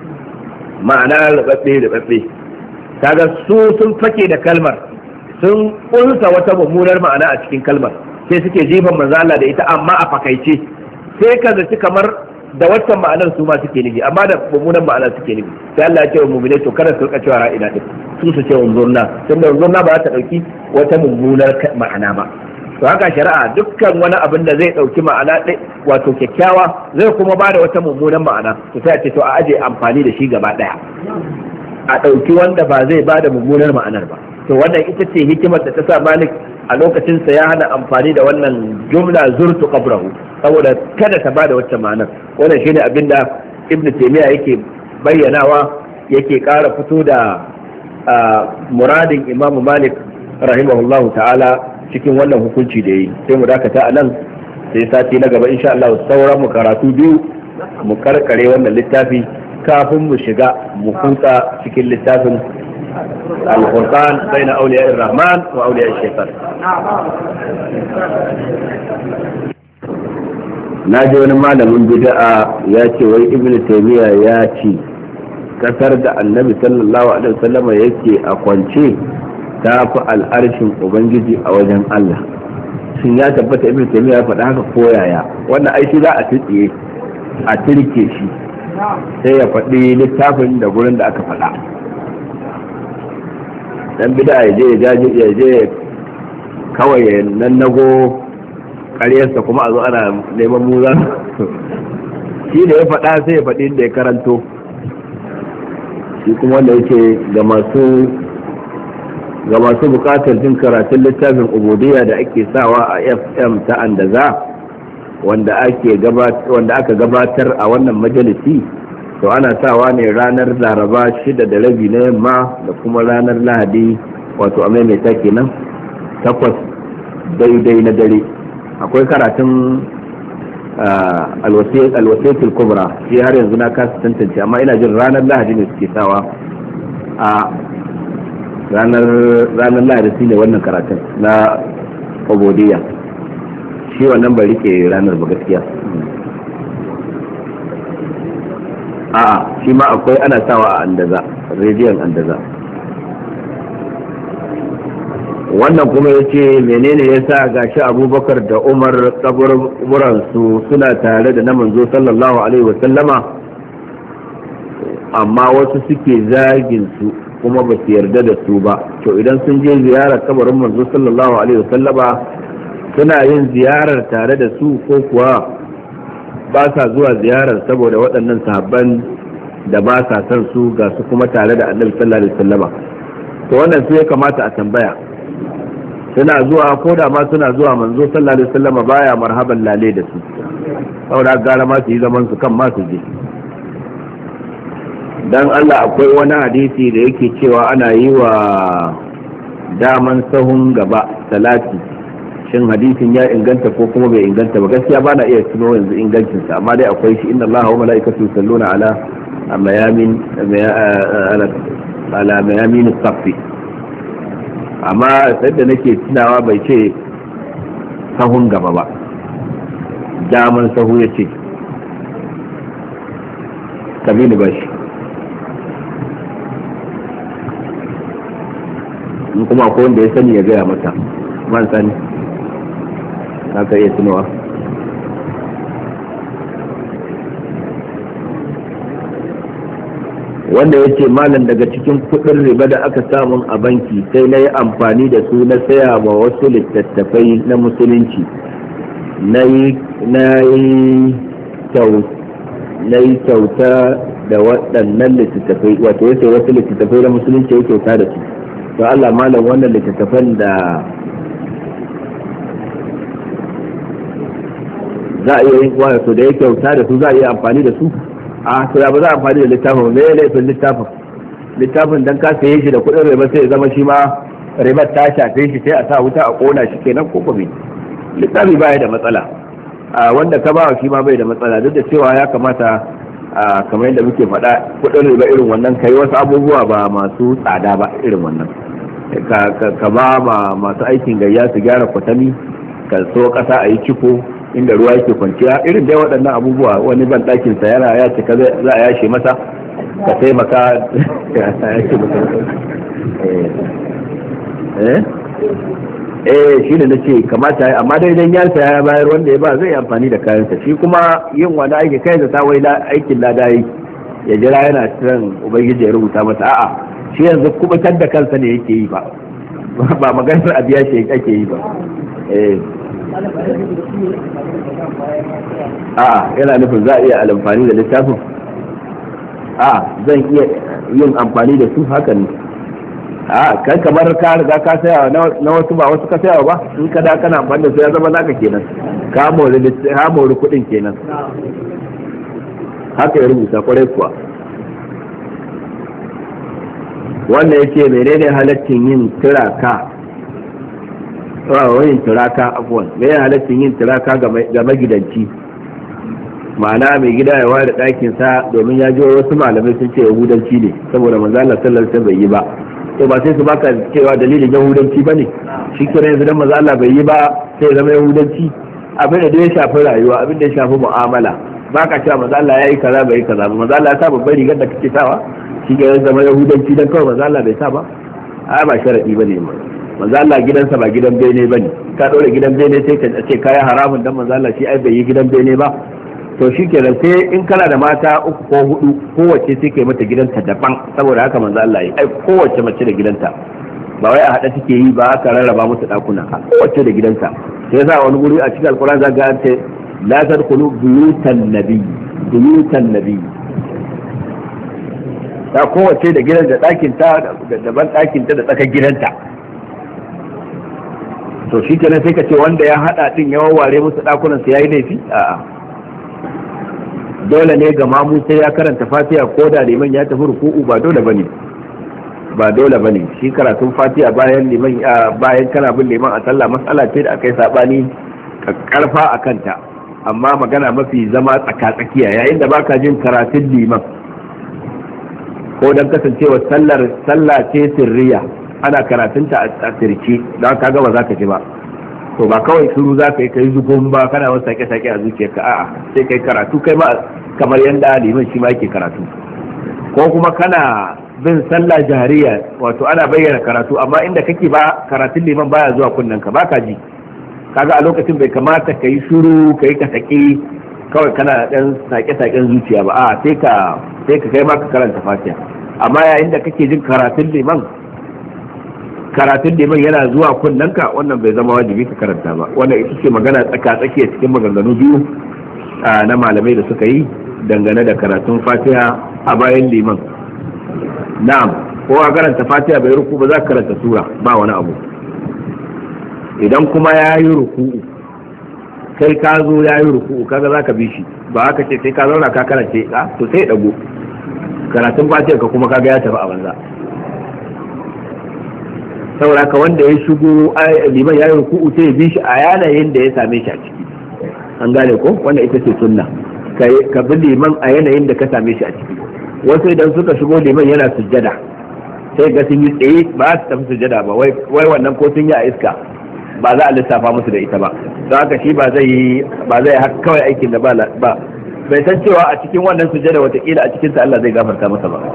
ma'ana rubabbe rubabbe. Kaga su sun fake da kalmar, sun kunsa wata mummunar ma'ana a cikin kalmar, sai suke jifan manzo Allah da ita, amma a fakaice sai ka zaci kamar da waccan ma'anar su ma suke nufi, amma da mummunan ma'anar suke nufi. Sai Allah ya ce wa mu'minai to kada su rika cewa ra'ina din, su su ce unzurna, tunda unzurna ba za ta dauki wata mummunar ma'ana ba. To haka shari'a, dukkan wani abin da zai dauki ma'ana wato kyakkyawa zai kuma ba da wata mummunan ma'ana, to sai a ce to a aje amfani da shi gaba daya, a dauki wanda ba zai ba da mummunar ma'anar ba. To wannan ita ce hikimar da ta sa Malik a lokacin sa ya hana amfani da wannan jumla zurtu qabrahu, saboda kada ta bada wacce ma'anar. Wannan shine abinda Ibn Taymiyyah yake bayyanawa, yake ƙara fito da muradin Imam Malik rahimahullahu ta'ala cikin wannan hukunci da yi. Sai mu dakata a nan, sai sati na gaba insha Allah sauran mu karatu biyu mu karkare wannan littafi kafin mu shiga mu kutsa cikin littafin الفرقان بين أولياء الرحمن وأولياء الشيطان. naji wani malamin bid'a ya ce wai Ibn Taymiyyah ya ce kasar da Annabi sallallahu alaihi wasallam yake a kwance ta fi al'arshin Ubangiji a wajen Allah. Shin ya tabbata Ibn Taymiyyah ya faɗa haka ko yaya? Wannan ai shi za a tsiye a tirke shi sai ya faɗi littafin da gurin da aka faɗa. Dan bida ya je ya jaji ya je kawai ya nan nago ƙaryarsa kuma a zo ana neman muza. Shi da ya faɗa sai ya faɗi da ya karanto, shi kuma wanda yake ga masu ga masu buƙatar jin karatun littafin ubudiyya da ake sawa a F M ta Andaza, wanda ake wanda aka gabatar a wannan majalisi, to ana sawa ne ranar Laraba shida da rabi na yamma da kuma ranar Lahadi, wato a maimaita kenan takwas daidai na dare. Akwai karatun alwasiyatul kubra, shi har yanzu na kasa tantance, amma ina jin ranar Lahadi ne suke sawa a ranar ranar Lahadi shine wannan karatun na ubudiyya. Shi wannan bai rike ranar ba gaskiya. A'a, shi ma akwai ana sawa a Andaza, rediyon Andaza. Wannan kuma ya ce menene ya sa gashi Abubakar da Umar kaburburansu suna tare da na manzo sallallahu alaihi wasallama, amma wasu suke zagin su kuma ba su yarda da su ba. To idan sun je ziyarar kabarin manzo sallallahu alaihi wasallama suna yin ziyarar tare da su, ko kuwa ba sa zuwa ziyarar saboda waɗannan sahabban da ba sa son su ga su kuma tare da Annabi sallallahu alaihi wasallama? To wannan su ya kamata a tambaya. Suna zuwa, ko da ma suna zuwa, manzo sallallahu alaihi wasallama baya marhaban lale da su, saboda gara ma su yi zaman su kan ma su je. Dan Allah, akwai wani hadisi da yake cewa ana yi wa daman sahun gaba salati, shin hadisin ya inganta ko kuma bai inganta ba? Gaskiya ba na iya tuno yanzu ingancinsa, amma dai akwai shi. Inna Allaha wa mala'ikatu yusalluna ala mayamin ala mayamin as-safi, amma sai da nake tunawa bai ce sahun gaba ba, daman sahu ya ce. Kabini bashi in kuma akwai wanda ya sani ya gaya mata, man sani haka iya tunawa. wanda ya ce malam daga cikin kudin riba da aka samun a banki sai na yi amfani da su na saya wa wasu littattafai na musulunci na yi kyauta da waɗannan littattafai, wato ya sai wasu littattafai na musulunci ya kyauta da su. to Allah malam wannan littattafan da za a iya yin wato da ya kyauta da su za a iya amfani da su, a to ya ba za a amfani da littafin me ya laifin littafin littafin dan ka saye shi da kuɗin riba sai ya zama shi ma ribar ta shafe shi sai a sa wuta a kona shi kenan ko kuma littafi ba ya da matsala, a wanda ka ba shi ma bai da matsala, duk da cewa ya kamata kamar yadda muke faɗa kuɗin riba irin wannan kai wasu abubuwa ba masu tsada ba irin wannan, ka ba ma masu aikin gayya su gyara kwatami, ka so ƙasa a yi ciko inda ruwa yake kwanciya, irin dai waɗannan abubuwa. Wani ban ɗakin sa yana ya cika za a yashe masa, ka taimaka eh eh shi ne nace kamata, amma dai dan ya saya ya bayar wanda ya ba zai amfani da kayansa. Shi kuma yin wani aiki kai da ta wai aikin lada yi ya jira yana cikin ubangiji ya rubuta masa, a'a shi yanzu kubutar da kansa ne yake yi ba ba maganar a biya shi ake yi ba. eh a yana nufin za a iya amfani da littafin, a zan iya yin amfani da su haka ne. a kai kamar ka riga ka saya na wasu ba wasu ka saya ba, in ka da kana amfani da su ya zama naka kenan, ka mori ka mori kudin kenan. haka ya rubuta kwarai kuwa. wannan yake menene halaccin yin turaka yin turaka abuwan me ya halaccin yin turaka ga magidanci, ma'ana mai gida ya ware ɗakin sa domin ya ji wasu malamai sun ce yahudanci ne saboda manzo Allah sallallahu alaihi wasallam bai yi ba, to ba sai su baka cewa dalilin yahudanci bane, shi kira yanzu dan manzo Allah bai yi ba sai zama yahudanci. abin da ya shafi rayuwa, abin da ya shafi mu'amala, baka cewa manzo Allah yayi kaza bai yi kaza ba, manzo Allah ya sa babbar rigar da kake sawa shi ga zama yahudanci dan kawai manzo Allah bai sa ba, a ba sharadi bane manzo Allah gidansa ba gidan bene bane, ka dore gidan bene sai ka ce kai haramun dan manzo Allah shi ai bai yi gidan bene ba, to shikenan sai in kana da mata uku ko hudu kowace sai kai mata gidanta daban, saboda haka manzo Allah yi ai kowace mace da gidanta, ba wai a hada take yi ba aka rarraba musu dakuna, kowace da gidanta. sai yasa wani guri a cikin alquran zaka ga ce la tadkhulu buyutan nabiy buyutan nabiy, ta kowace da gidan da dakin ta da daban dakin ta da tsakar gidanta. to shi kenan sai ka ce wanda ya hada din ya wawware musu dakunan su yayi laifi? a'a, dole ne ga mamu sai ya karanta fatiha ko da liman ya tafi ruku'u, ba dole bane ba dole bane shi karatun fatiha bayan liman bayan kana bin liman a sallah mas'ala ce da akai sabani karfa a kanta, amma magana mafi zama tsaka tsakiya yayin da baka jin karatun liman ko dan kasancewa sallar sallah ce sirriya ana karatunta a sirce don ka ga ba za ka ji ba, to ba kawai shiru za ka yi kai zugun ba kana wasu sake-sake a zuciyarka, a'a sai kai karatu kai ma kamar yadda liman shi ma yake karatu. ko kuma kana bin sallah jahariya, wato ana bayyana karatu amma inda kake ba karatun liman baya zuwa kunnen ka baka ji, kaga a lokacin bai kamata ka yi shiru ka yi ka sake kawai kana dan sake-saken zuciya ba, a'a sai ka sai ka kai ma ka karanta fatiha. amma yayin da kake jin karatun liman karatun liman yana zuwa kunnanka, wannan bai zama wajibi ka karanta ba. wannan ita ce magana tsaka tsakiya cikin maganganu biyu na malamai da suka yi dangane da karatun fatiha a bayan liman. na'am, ko a karanta fatiha bai ruku ba za ka karanta sura ba wani abu. idan kuma ya yi ruku'u kai ka zo ya yi ruku'u kaga za ka bi shi, ba haka ce sai ka zauna ka karance ka to sai dago karatun fatiha ka kuma kaga ya tafi a banza. saboda ka wanda ya shigo liman ya yi ruku'u sai ya bi shi a yanayin da ya same shi a ciki, an gane ko wanda ita ce sunna, ka bi liman a yanayin da ka same shi a ciki. wasu idan suka shigo liman yana sujjada sai ga sun yi tsaye ba su tafi sujjada ba, wai wannan ko sun yi a iska ba za a lissafa musu da ita ba, don haka shi ba zai yi ba zai haka kawai aikin da ba bai san cewa a cikin wannan sujjada watakila a cikin ta Allah zai gafarta masa ba.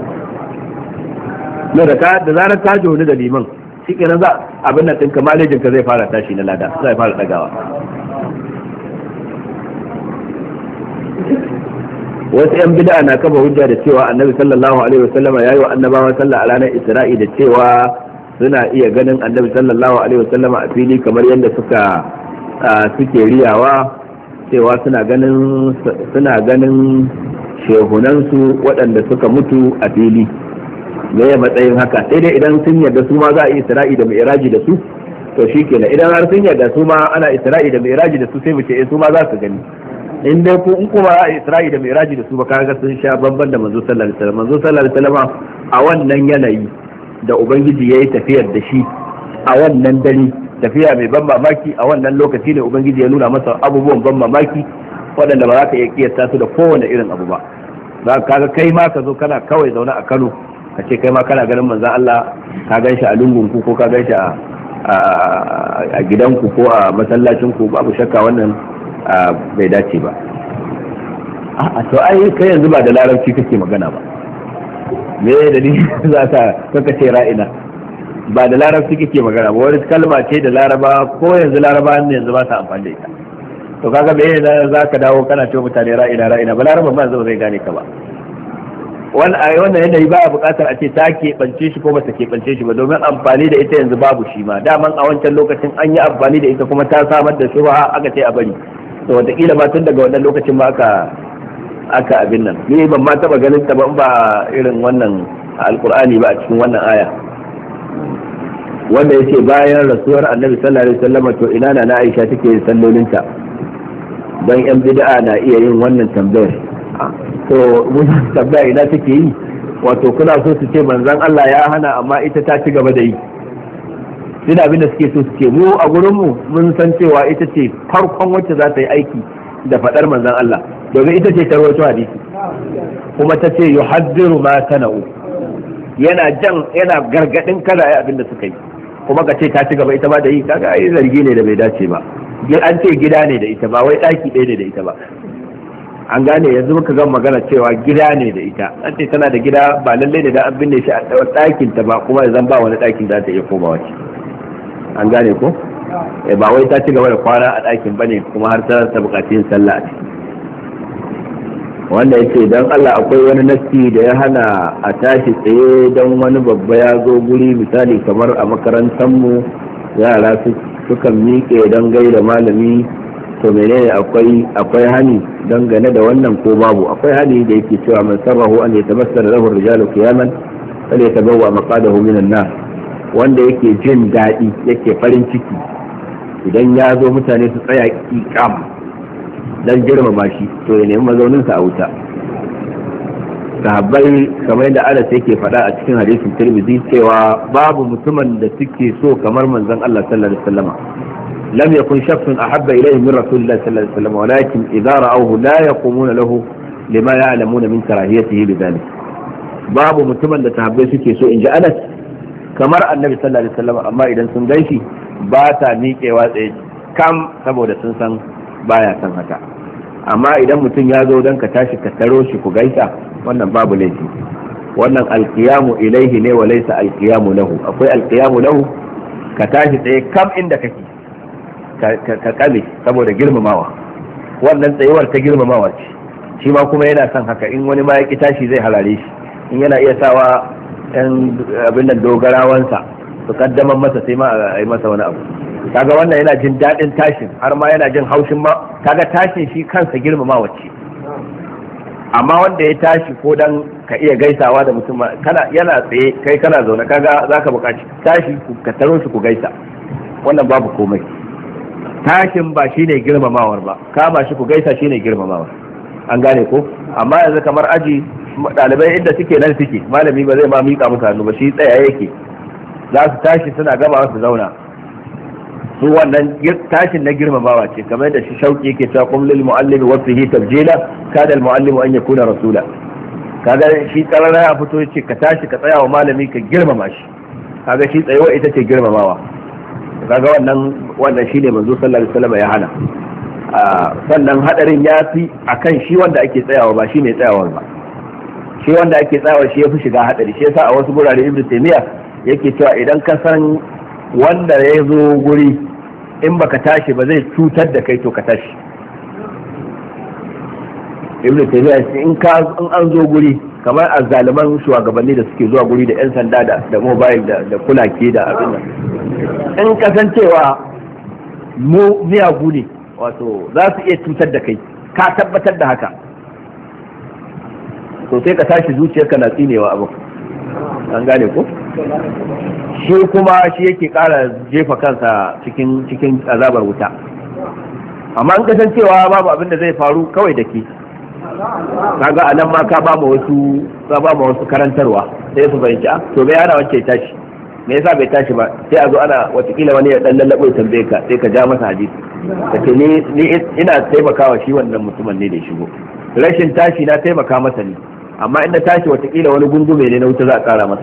no da ka da zarar ka joni da liman shi kenan za abin nan ɗinka malejin ka zai fara tashi na lada, zai fara ɗagawa. wasu yan bid'a na kafa hujja da cewa annabi sallallahu alaihi wasallam ya yi wa annabawa sallah a ranar isra'i da cewa suna iya ganin annabi sallallahu alaihi wasallam a fili kamar yadda suka suke riyawa cewa suna ganin suna ganin shehunansu waɗanda suka mutu a fili. Me ya matsayin haka? Sai dai idan sun yarda su ma za a yi isra'i da mi'raji da su, to shikenan. Idan har sun yarda su ma ana isra'i da mi'raji da su, sai mu ce eh su ma za su gani. In dai ku in kuma a isra'i da mi'raji da su ba, kaga sun sha bamban da manzo sallallahu alaihi wasallam. Manzo sallallahu alaihi wasallam a wannan yanayi da ubangiji yayi tafiyar da shi a wannan dare, tafiya mai ban mamaki, a wannan lokaci ne ubangiji ya nuna masa abubuwan ban mamaki waɗanda ba za ka iya kiyasta su da kowane irin abu ba. Za ka ga kai ma ka zo kana kawai zaune a Kano ka ce kai ma kana ganin manzon Allah, ka gan shi a lungun ku ko ka gan shi a gidanku ko a masallacin ku, babu shakka wannan bai dace ba. A to ai kai yanzu ba da larabci kake magana ba, me dalili za ka kaka ce ra'ina? Ba da larabci kake magana ba, wani kalma ce da laraba ko yanzu laraba ne yanzu ba ta amfani da ita. To kaga me ne za ka dawo kana cewa mutane ra'ina ra'ina? Ba laraba ba zai gane ka ba. Wannan yanayi ba a buƙatar a ce ta keɓance shi ko ba ta keɓance shi ba, domin amfani da ita yanzu babu shi ma. Daman a wancan lokacin an yi amfani da ita kuma ta samar da shubha aka ce a bari. To wataƙila ma tun daga wannan lokacin ma aka aka abin nan. Ni ban ma taɓa ganin ta ba irin wannan alƙur'ani ba a cikin wannan aya. Wanda yake bayan rasuwar annabi sallallahu alaihi wasallam, to ina na Aisha take yin sallolinta? Dan yan bid'a na iya yin wannan tambayar. To mun tambaya ina take yi? Wato kuna so su ce manzon Allah ya hana amma ita ta ci gaba da yi. Sina abin da suke so su ce, mu a gurin mu mun san cewa ita ce farkon wacce za ta yi aiki da fadar manzon Allah, domin ita ce ta rawaito hadisi kuma ta ce yuhaddiru ma sana'u, yana jan yana gargadin kada ai abin da suka yi, kuma ka ce ta ci gaba ita ma da yi, kaga ai zargi ne da bai dace ba. An ce gida ne da ita, ba wai daki ɗaya ne da ita ba. An gane, yanzu muka ga magana cewa gida ne da ita, an ce tana da gida, ba lallai ne da an binne shi a ɗakin ta ba, kuma zan ba wani ɗakin za ta iya komawa ce. An gane ko? Eh, ba wai ta ci gaba da kwana a ɗakin bane kuma har ta ta buƙaci yin sallah a ciki. Wanda yake dan Allah akwai wani nasti da ya hana a tashi tsaye don wani babba ya zo guri, misali kamar a makarantar mu yara sukan miƙe don gaida malami, to menene akwai akwai hani dangane da wannan ko babu? Akwai hani da yake cewa man sarrahu an yatamassala lahu ar-rijalu qiyaman fal yatabawwa maqadahu minan nar. Wanda yake jin daɗi yake farin ciki idan ya zo mutane su tsaya iqam dan girmama shi, to ya nemi mazaunin sa a wuta. Sahabbai kamar yadda Anas yake faɗa a cikin hadisin Tirmidhi cewa babu mutumin da suke so kamar manzon Allah sallallahu alaihi wasallam. لم يكن شخص أحب إليه من رسول الله صلى الله عليه وسلم، ولكن إذا رأوه لا يقومون له لما يعلمون من كراهيته بذلك. باب متمن لتحبي سكي سوء إن جاء أنس كمر النبي صلى الله عليه وسلم، أما إذا سنغيشي باتا ميكي واتي كم سبو دا سنسن بايا سنهتا. أما إذا متن يازو دن كتاشي كتروشي كغيسا wannan babu laifi. Wannan alqiyamu ilaihi ne wa laysa alqiyamu lahu. Akwai alqiyamu lahu ka tashi tsaye kam inda kake ka kame saboda girmamawa, wannan tsayuwar ta girmamawa ce. Shi ma kuma yana son haka, in wani ma ya ki tashi zai halare shi, in yana iya sawa ɗan abin da dogarawansa su kaddaman masa sai ma a yi masa wani abu. Kaga wannan yana jin daɗin tashin, har ma yana jin haushin ma, kaga tashin shi kansa girmamawa ce. Amma wanda ya tashi ko dan ka iya gaisawa da mutum, kana yana tsaye kai kana zaune, kaga zaka buƙaci tashi ka taro shi ku gaisa, wannan babu komai. Tashin ba shine girmamawar ba, kama shi ku gaisa shine girmamawar. An gane ko? Amma yanzu kamar aji ɗalibai inda suke nan suke, malami ba zai ma miƙa musu hannu ba, shi tsaya yake, za su tashi suna gama su zauna. Su wannan tashin na girmamawa ce, kamar da shi shauki yake cewa qum lil muallimi wa fihi tabjila kada al muallimu an yakuna rasula. Kaga shi karara ya fito yace ka tashi ka tsaya wa malami ka girmama shi, kaga shi tsayewa ita ce girmamawa. Kaga wannan wannan shine manzo sallallahu alaihi wasallam ya hana. Sannan hadarin ya fi akan shi wanda ake tsayawa ba shi mai tsayawar ba. Shi wanda ake tsayawa shi ya fi shiga hadari. Shi yasa a wasu gurare Ibn Taymiyyah yake cewa idan ka san wanda ya zo guri in baka tashi ba zai cutar da kai, to ka tashi. ibnu taymiya in ka in an zo guri kamar azzaliman shugabanni da suke zuwa guri da yan sanda da da mobile da da kulake da abin nan in kasancewa mu miyagu ne wato za su iya cutar da kai ka tabbatar da haka to sai ka tashi zuciyarka na tsinewa abu an gane ko shi kuma shi yake kara jefa kansa cikin cikin azabar wuta amma an kasancewa babu abin da zai faru kawai da ke kaga anan ma ka ba mu wasu ka ba mu wasu karantarwa sai su fahimci a to bai ana wacce tashi me yasa bai tashi ba sai a zo ana watakila wani ya dan lallabo ya tambaye ka sai ka ja masa hadisi kace ni ni ina taimakawa shi wannan mutumin ne da shigo rashin tashi na taimaka masa ne amma inda tashi watakila wani gungume ne na wuta za a kara masa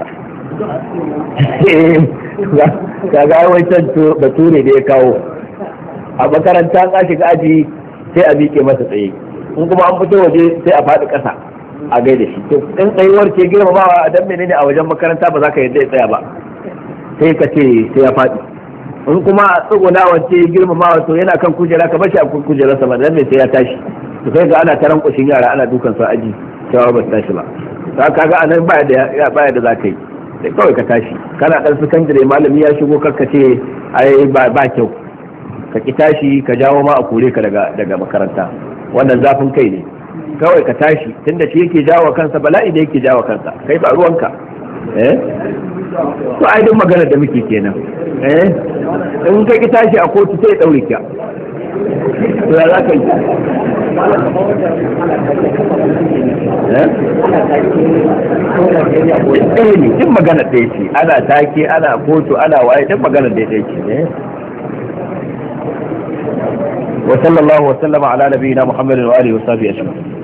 kaga wancan bature da ya kawo a makaranta ka shiga aji sai a miƙe masa tsaye in kuma an fito waje sai a faɗi ƙasa a gaida shi to in tsayuwar ke girmamawa a dan menene a wajen makaranta ba za ka yadda ya tsaya ba sai ka ce sai ya faɗi in kuma a tsuguna wance girmamawa to yana kan kujera ka bashi a kujerarsa ba dan me sai ya tashi to sai ga ana taran kushin yara ana dukan su aji cewa ba su tashi ba to kaga anan baya da baya da za ka yi sai kawai ka tashi kana dan sakandare malami ya shigo karkace ai ba ba kyau ka ki tashi ka jawo ma a kore ka daga daga makaranta wannan zafin kai ne kawai ka tashi tunda shi yake jawo kansa bala'i da yake jawo kansa kai ba ruwanka eh to ai duk magana da muke kenan eh in ka ki tashi a kotu sai ya daure ka to ya za ka yi eh ne duk magana da yake ana take ana kotu ana waye duk magana da yake eh وصلى الله وسلم على نبينا محمد وآله وصحبه أجمعين.